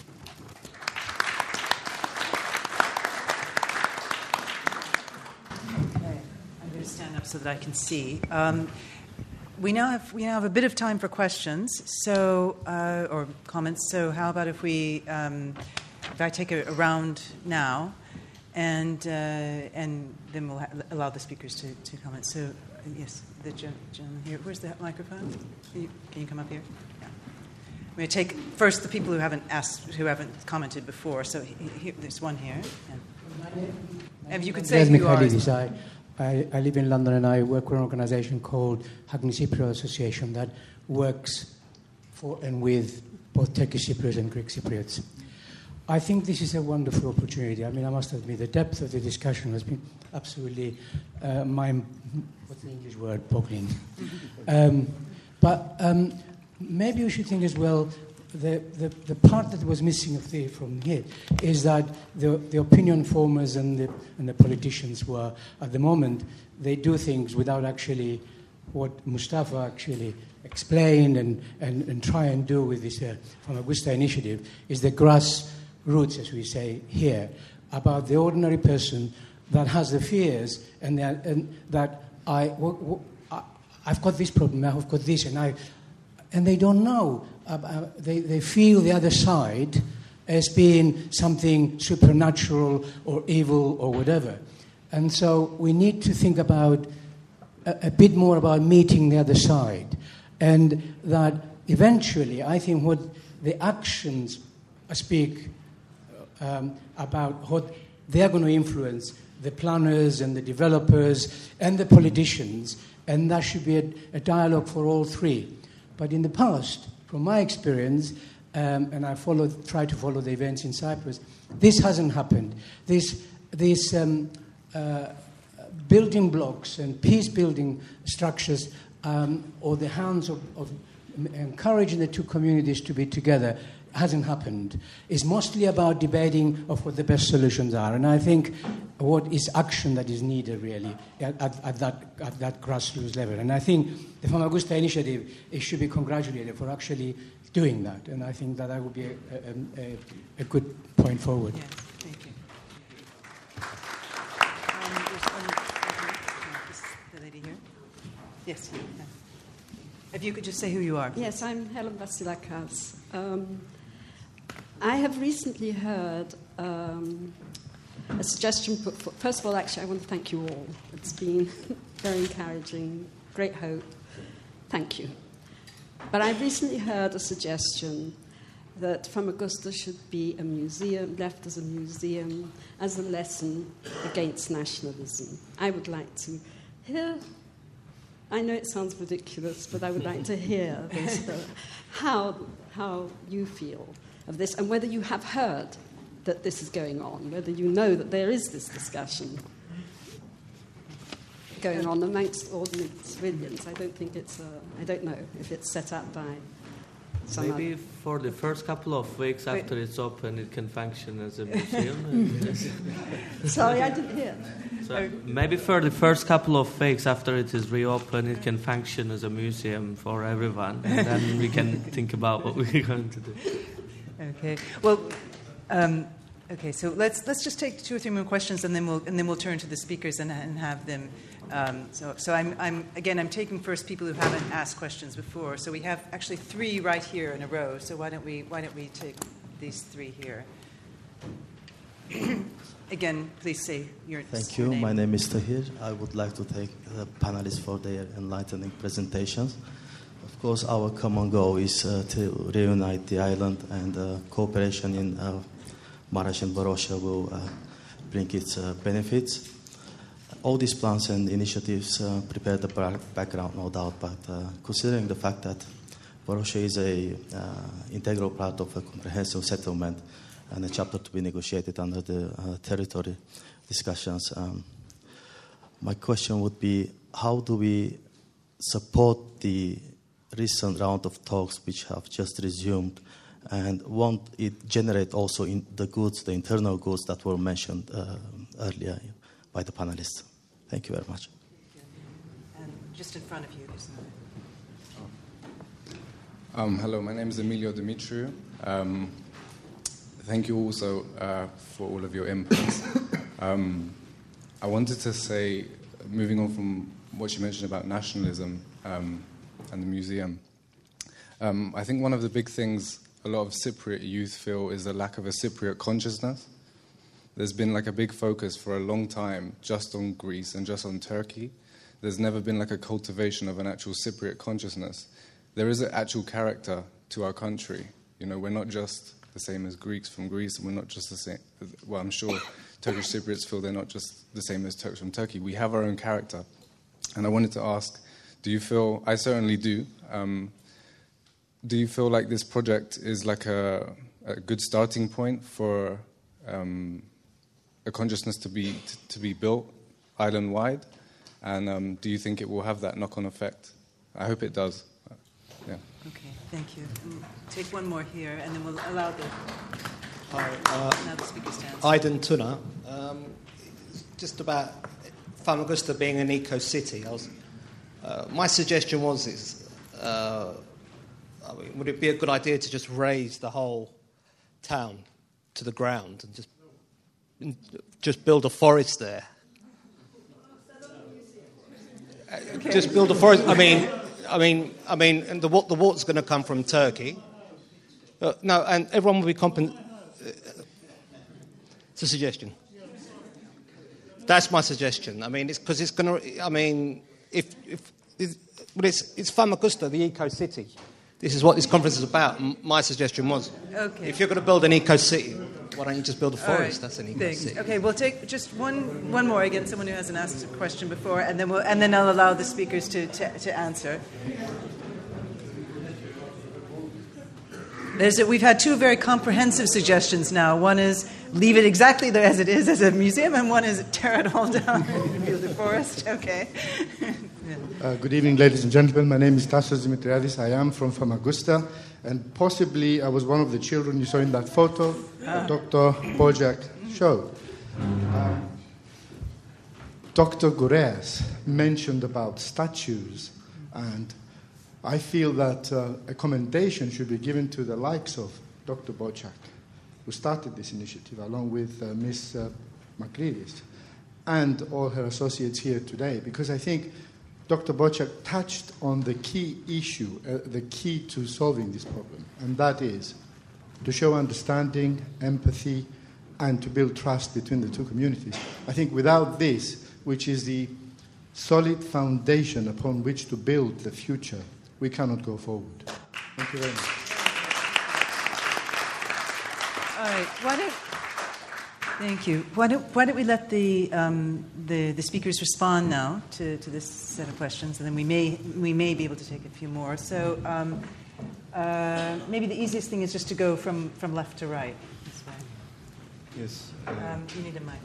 Okay, I'm going to stand up so that I can see. Um, we now have we now have a bit of time for questions, so uh, or comments. So how about if we um, if I take a, a round now, and uh, and then we'll ha- allow the speakers to, to comment. So uh, yes, the gentleman here. Where's the microphone? Can you, can you come up here? Yeah. I'm going to take first the people who haven't asked, who haven't commented before. So he, he, there's one here. And, and you could say who you are. I, I, I live in London and I work for an organisation called Hackney Cypriot Association that works for and with both Turkish Cypriots and Greek Cypriots. I think this is a wonderful opportunity. I mean, I must admit, the depth of the discussion has been absolutely uh, mind... What's the English word? Boggling. um, but um, maybe we should think as well, the, the, the part that was missing of the, from here is that the, the opinion formers and the, and the politicians were, at the moment, they do things without actually what Mustafa actually explained and, and, and try and do with this uh, Famagusta initiative is the grassroots, as we say here, about the ordinary person that has the fears and that, and that I, w- w- I, I've got this problem, I've got this, and I, and they don't know. Uh, uh, they, they feel the other side as being something supernatural or evil or whatever. And so we need to think about a, a bit more about meeting the other side. And that eventually, I think what the actions speak um, about what they're going to influence the planners and the developers and the politicians, and that should be a, a dialogue for all three. But in the past, from my experience, um, and I follow, try to follow the events in Cyprus, this hasn't happened. This, these um, uh, building blocks and peace-building structures, um, or the hands of, of encouraging the two communities to be together, hasn't happened. It's mostly about debating of what the best solutions are. And I think what is action that is needed, really, at, at, at, that, at that grassroots level. And I think the Famagusta initiative, it should be congratulated for actually doing that. And I think that that would be a, a, a, a good point forward. Yes, thank you. Um, there's one, this is the lady here. Yes, you. If you could just say who you are. Yes, I'm Helen Vasilakis. Um, I have recently heard um, a suggestion put forward. First of all, actually, I want to thank you all. It's been very encouraging, great hope. Thank you. But I've recently heard a suggestion that Famagusta should be a museum, left as a museum, as a lesson against nationalism. I would like to hear... I know it sounds ridiculous, but I would like to hear this, uh, how, how you feel of this, and whether you have heard that this is going on, whether you know that there is this discussion going on amongst ordinary civilians. I don't think it's, uh, I don't know if it's set up by some Maybe other. for the first couple of weeks after Wait. it's open, it can function as a museum. Sorry, I didn't hear. So maybe for the first couple of weeks after it is reopened, it can function as a museum for everyone, and then we can think about what we're going to do. Okay. Well, um, okay. So let's let's just take two or three more questions, and then we'll and then we'll turn to the speakers and, and have them. Um, so so I'm I'm again I'm taking first people who haven't asked questions before. So we have actually three right here in a row. So why don't we why don't we take these three here? Again, please say your Thank your you. name. My name is Tahir. I would like to thank the panelists for their enlightening presentations. Of course, our common goal is uh, to reunite the island, and uh, cooperation in uh, Maraş and Varosha will uh, bring its uh, benefits. All these plans and initiatives uh, prepare the background, no doubt, but uh, considering the fact that Varosha is an uh, integral part of a comprehensive settlement and a chapter to be negotiated under the uh, territory discussions, um, my question would be, how do we support the recent round of talks which have just resumed, and won't it generate also in the goods, the internal goods that were mentioned uh, earlier by the panelists? Thank you very much. And just in front of you, there's um, hello, my name is Emilio Dimitriou. Um, thank you also uh, for all of your inputs. um, I wanted to say, moving on from what you mentioned about nationalism um, and the museum, um, I think one of the big things a lot of Cypriot youth feel is a lack of a Cypriot consciousness. There's been like a big focus for a long time just on Greece and just on Turkey. There's never been like a cultivation of an actual Cypriot consciousness. There is an actual character to our country. You know, we're not just the same as Greeks from Greece, and we're not just the same. Well, I'm sure Turkish Cypriots feel they're not just the same as Turks from Turkey. We have our own character. And I wanted to ask, do you feel, I certainly do, um, do you feel like this project is like a a good starting point for um, a consciousness to be to, to be built island-wide? And um, do you think it will have that knock-on effect? I hope it does. Yeah. Okay, thank you. We'll take one more here, and then we'll allow the, Hi, uh, allow the speakers to answer. Aidan Tuna. Um, just about Famagusta being an eco-city. I was, uh, my suggestion was, is, uh, I mean, would it be a good idea to just raise the whole town to the ground and just just build a forest there? Okay. Just build a forest. I mean, I mean, I mean, and the the water's going to come from Turkey. Uh, no, and everyone will be compen- It's a suggestion. That's my suggestion. I mean, it's because it's going to. I mean, if if it's, well, it's it's Famagusta, the eco city. This is what this conference is about. M- my suggestion was, okay. If you're going to build an eco city, why don't you just build a forest? Right. That's an eco Thanks. city. Okay, we'll take just one one more again. Someone who hasn't asked a question before, and then we'll and then I'll allow the speakers to to, to answer. There's a, we've had two very comprehensive suggestions now. One is leave it exactly there as it is as a museum, and one is tear it all down and build a forest. Okay. yeah. uh, good evening, ladies and gentlemen. My name is Tassos Dimitriadis. I am from Famagusta, and possibly I was one of the children you saw in that photo that Doctor Bojak showed. Um, Doctor Goureas mentioned about statues, and I feel that uh, a commendation should be given to the likes of Doctor Bojak, who started this initiative, along with uh, Miz Uh, Makridis, and all her associates here today, because I think Doctor Bojak touched on the key issue, uh, the key to solving this problem, and that is to show understanding, empathy, and to build trust between the two communities. I think without this, which is the solid foundation upon which to build the future, we cannot go forward. Thank you very much. All right. Why don't, thank you. Why don't, why don't we let the, um, the the speakers respond now to, to this set of questions, and then we may we may be able to take a few more. So um, uh, maybe the easiest thing is just to go from, from left to right. This way. Yes. Um, you need a microphone.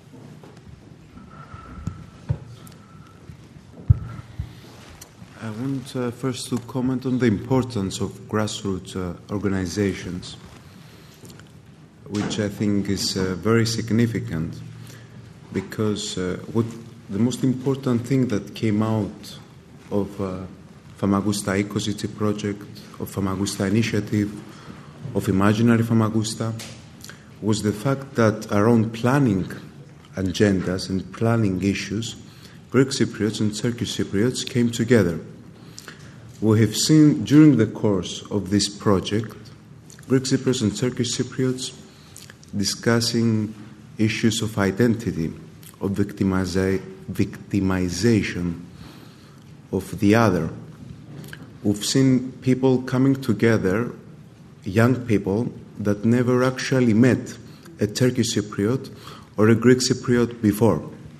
I want uh, first to comment on the importance of grassroots uh, organizations, which I think is uh, very significant, because uh, what the most important thing that came out of uh, Famagusta Ecocity project, of Famagusta initiative, of Imaginary Famagusta, was the fact that around planning agendas and planning issues, Greek Cypriots and Turkish Cypriots came together. We have seen during the course of this project Greek Cypriots and Turkish Cypriots discussing issues of identity, of victimiza- victimization of the other. We've seen people coming together, young people that never actually met a Turkish Cypriot or a Greek Cypriot before.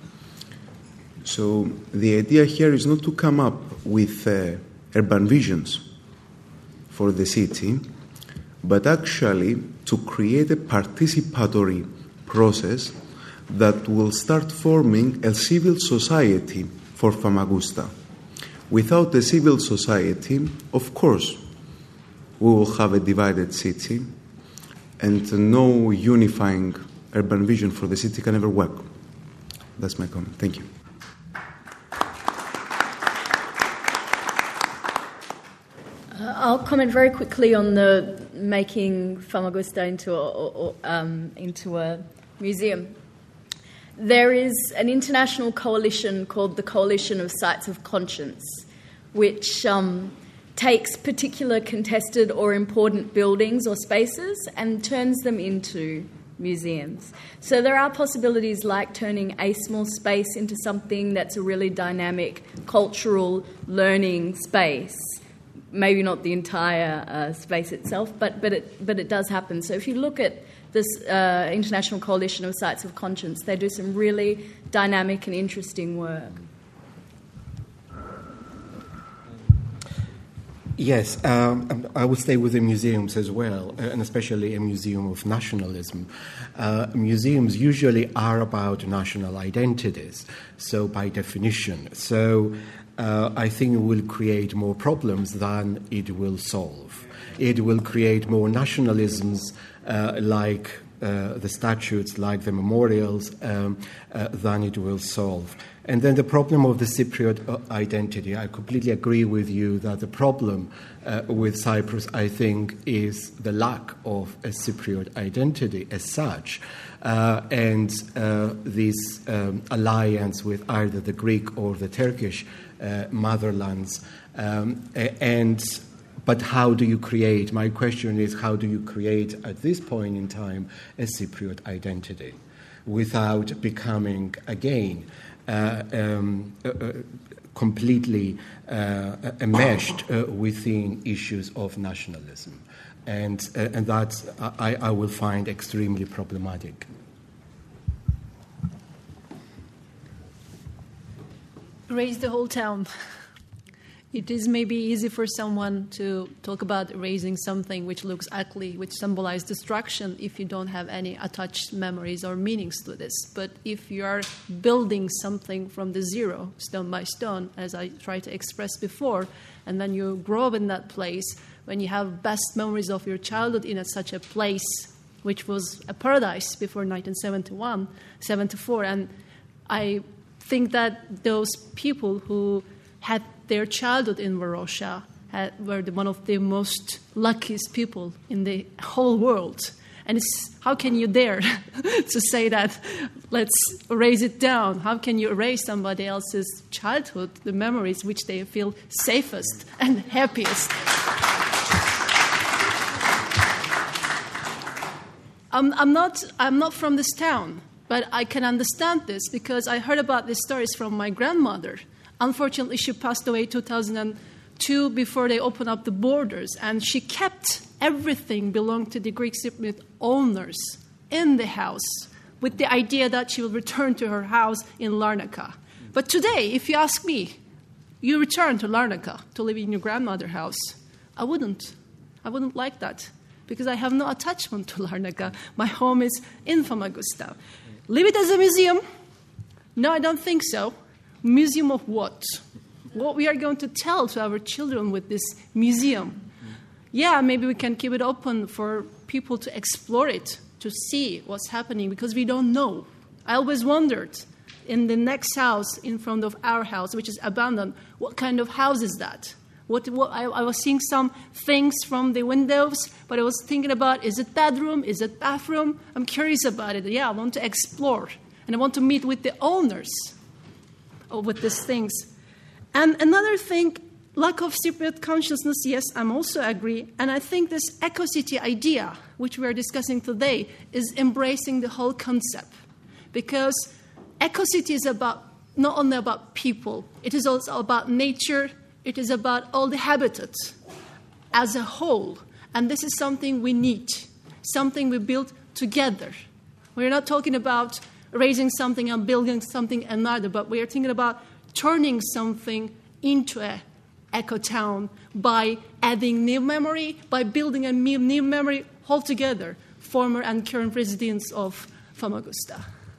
So the idea here is not to come up with uh, urban visions for the city, but actually to create a participatory process that will start forming a civil society for Famagusta. Without a civil society, of course, we will have a divided city, and no unifying urban vision for the city can ever work. That's my comment. Thank you. I'll comment very quickly on the making Famagusta into a, or, um, into a museum. There is an international coalition called the Coalition of Sites of Conscience, which um, takes particular contested or important buildings or spaces and turns them into museums. So there are possibilities like turning a small space into something that's a really dynamic cultural learning space. Maybe not the entire uh, space itself, but but it but it does happen. So if you look at this uh, International Coalition of Sites of Conscience, they do some really dynamic and interesting work. Yes, um, I will stay with the museums as well, and especially a museum of nationalism. Uh, museums usually are about national identities, so by definition. So uh, I think it will create more problems than it will solve. It will create more nationalisms uh, like uh, the statutes, like the memorials, um, uh, than it will solve. And then the problem of the Cypriot identity, I completely agree with you that the problem uh, with Cyprus, I think, is the lack of a Cypriot identity as such, uh, and uh, this um, alliance with either the Greek or the Turkish uh, motherlands. Um, and But how do you create, my question is, how do you create at this point in time a Cypriot identity without becoming, again, Uh, um, uh, uh, completely uh, enmeshed uh, within issues of nationalism, and uh, and that I, I will find extremely problematic. Raise the whole town. It is maybe easy for someone to talk about raising something which looks ugly, which symbolizes destruction, if you don't have any attached memories or meanings to this. But if you are building something from the zero, stone by stone, as I tried to express before, and then you grow up in that place, when you have best memories of your childhood in a, such a place, which was a paradise before nineteen seventy-one, seventy-four, and I think that those people who had their childhood in Varosha had, were the, one of the most luckiest people in the whole world. And it's, how can you dare to say that, let's erase it down? How can you erase somebody else's childhood, the memories which they feel safest and happiest? I'm, I'm, not, I'm not from this town, but I can understand this because I heard about these stories from my grandmother. Unfortunately, she passed away in two thousand two before they opened up the borders, and she kept everything belonging to the Greek Cypriot owners in the house with the idea that she will return to her house in Larnaca. But today, if you ask me, you return to Larnaca to live in your grandmother's house, I wouldn't. I wouldn't like that because I have no attachment to Larnaca. My home is in Famagusta. Leave it as a museum? No, I don't think so. Museum of what? What we are going to tell to our children with this museum? Yeah, maybe we can keep it open for people to explore it, to see what's happening, because we don't know. I always wondered, in the next house in front of our house, which is abandoned, what kind of house is that? What, what I, I was seeing some things from the windows, but I was thinking about, is it bedroom? Is it bathroom? I'm curious about it. Yeah, I want to explore, and I want to meet with the owners with these things. And another thing, lack of Cypriot consciousness, yes, I'm also agree. And I think this eco-city idea, which we are discussing today, is embracing the whole concept. Because eco-city is about not only about people, it is also about nature, it is about all the habitats as a whole. And this is something we need, something we build together. We're not talking about raising something and building something another, but we are thinking about turning something into an eco-town by adding new memory, by building a new, new memory altogether, former and current residents of Famagusta.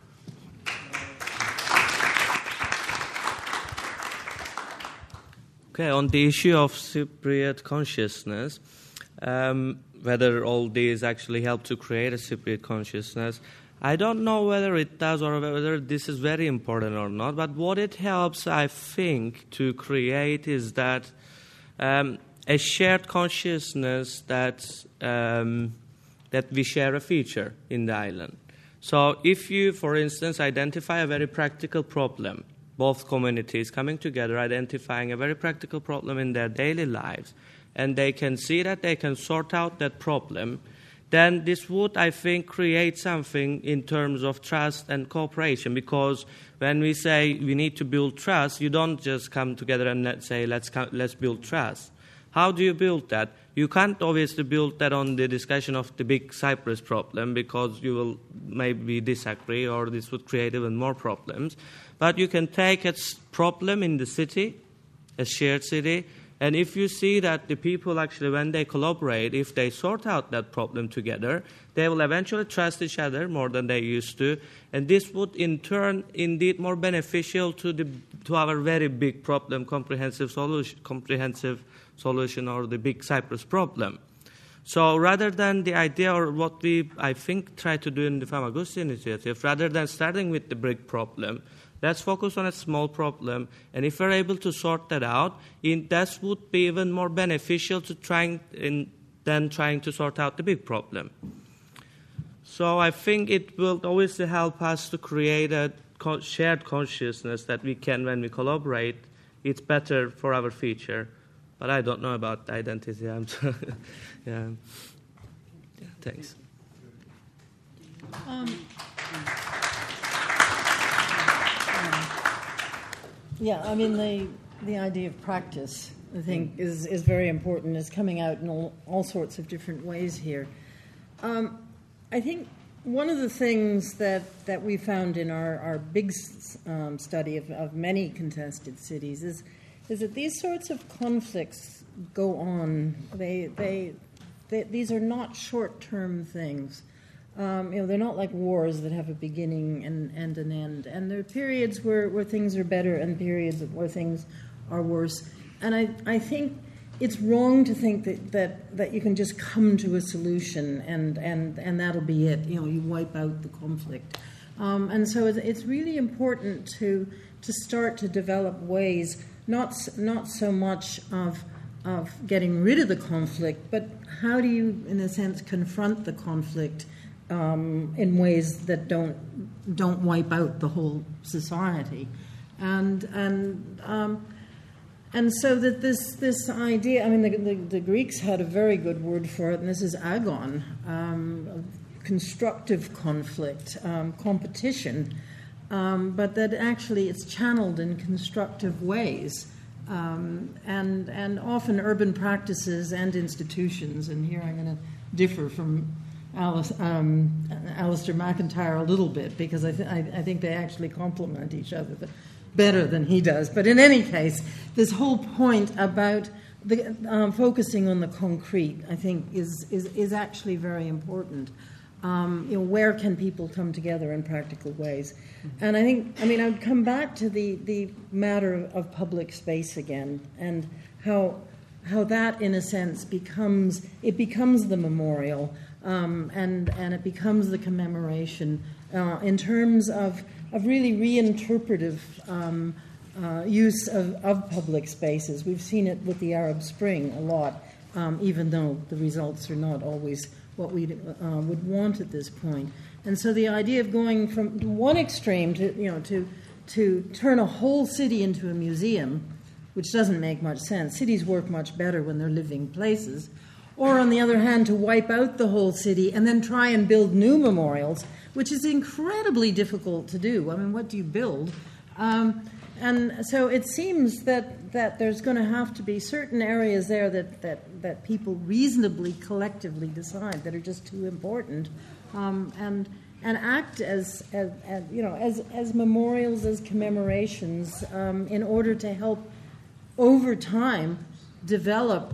Okay, on the issue of Cypriot consciousness, um, whether all these actually help to create a Cypriot consciousness, I don't know whether it does or whether this is very important or not, but what it helps, I think, to create is that um, a shared consciousness that um, that we share a feature in the island. So if you, for instance, identify a very practical problem, both communities coming together, identifying a very practical problem in their daily lives, and they can see that they can sort out that problem, then this would, I think, create something in terms of trust and cooperation. Because when we say we need to build trust, you don't just come together and let's say, let's, come, let's build trust. How do you build that? You can't obviously build that on the discussion of the big Cyprus problem, because you will maybe disagree or this would create even more problems. But you can take a problem in the city, a shared city, And if you see that the people actually, when they collaborate, if they sort out that problem together, they will eventually trust each other more than they used to. And this would, in turn, indeed more beneficial to the to our very big problem, comprehensive solution, comprehensive solution, or the big Cyprus problem. So rather than the idea, or what we, I think, try to do in the Famagusta initiative, rather than starting with the big problem, let's focus on a small problem, and if we're able to sort that out, in, that would be even more beneficial to trying in, than trying to sort out the big problem. So I think it will always help us to create a co- shared consciousness that we can, when we collaborate, it's better for our future. But I don't know about identity. I'm yeah. yeah. Thanks. Um, Yeah, I mean, the the idea of practice, I think, is, is very important. It's coming out in all, all sorts of different ways here. Um, I think one of the things that, that we found in our, our big um, study of, of many contested cities is is that these sorts of conflicts go on. They they, they these are not short-term things. Um, you know, they're not like wars that have a beginning and, and an end. And there are periods where, where things are better and periods where things are worse. And I, I think it's wrong to think that, that, that you can just come to a solution and, and, and that'll be it. You know, you wipe out the conflict. Um, and so it's, it's really important to to start to develop ways, not not so much of of getting rid of the conflict, but how do you, in a sense, confront the conflict Um, in ways that don't don't wipe out the whole society, and and um, and so that this this idea. I mean, the, the, the Greeks had a very good word for it, and this is agon, um, constructive conflict, um, competition, um, but that actually it's channeled in constructive ways, um, and and often urban practices and institutions. And here I'm going to differ from Alice, um, Alistair McIntyre a little bit, because I, th- I, I think they actually complement each other better than he does. But in any case, this whole point about the, um, focusing on the concrete, I think, is is, is actually very important. Um, you know, where can people come together in practical ways? Mm-hmm. And I think, I mean, I would come back to the, the matter of, of public space again, and how how that, in a sense, becomes it becomes the memorial. Um, and, and it becomes the commemoration uh, in terms of, of really reinterpretive um, uh, use of, of public spaces. We've seen it with the Arab Spring a lot, um, even though the results are not always what we uh, would want at this point. And so the idea of going from one extreme to, you know, to, to turn a whole city into a museum, which doesn't make much sense. Cities work much better when they're living places. Or, on the other hand, to wipe out the whole city and then try and build new memorials, which is incredibly difficult to do. I mean, what do you build? Um, and so it seems that, that there's going to have to be certain areas there that, that, that people reasonably, collectively decide that are just too important, um, and and act as, as, as you know as as memorials, as commemorations, um, in order to help over time develop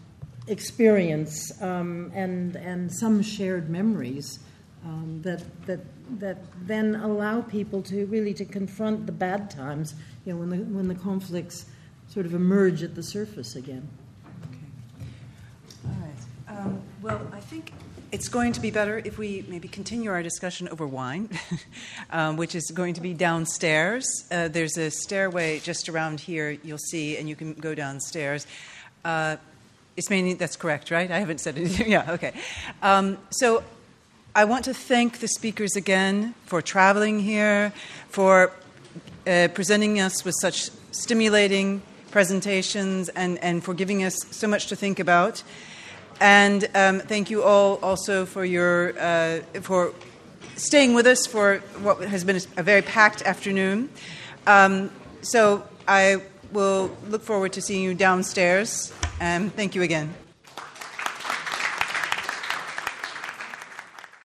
experience um, and and some shared memories um, that that that then allow people to really to confront the bad times, you know, when the when the conflicts sort of emerge at the surface again. Okay. All right. Um, well, I think it's going to be better if we maybe continue our discussion over wine, um, which is going to be downstairs. Uh, there's a stairway just around here. You'll see, and you can go downstairs. Uh, Ismene, that's correct, right? I haven't said anything. Yeah, okay. Um, so I want to thank the speakers again for traveling here, for uh, presenting us with such stimulating presentations, and, and for giving us so much to think about. And um, thank you all also for your uh, for staying with us for what has been a very packed afternoon. Um, so I will look forward to seeing you downstairs. And thank you again.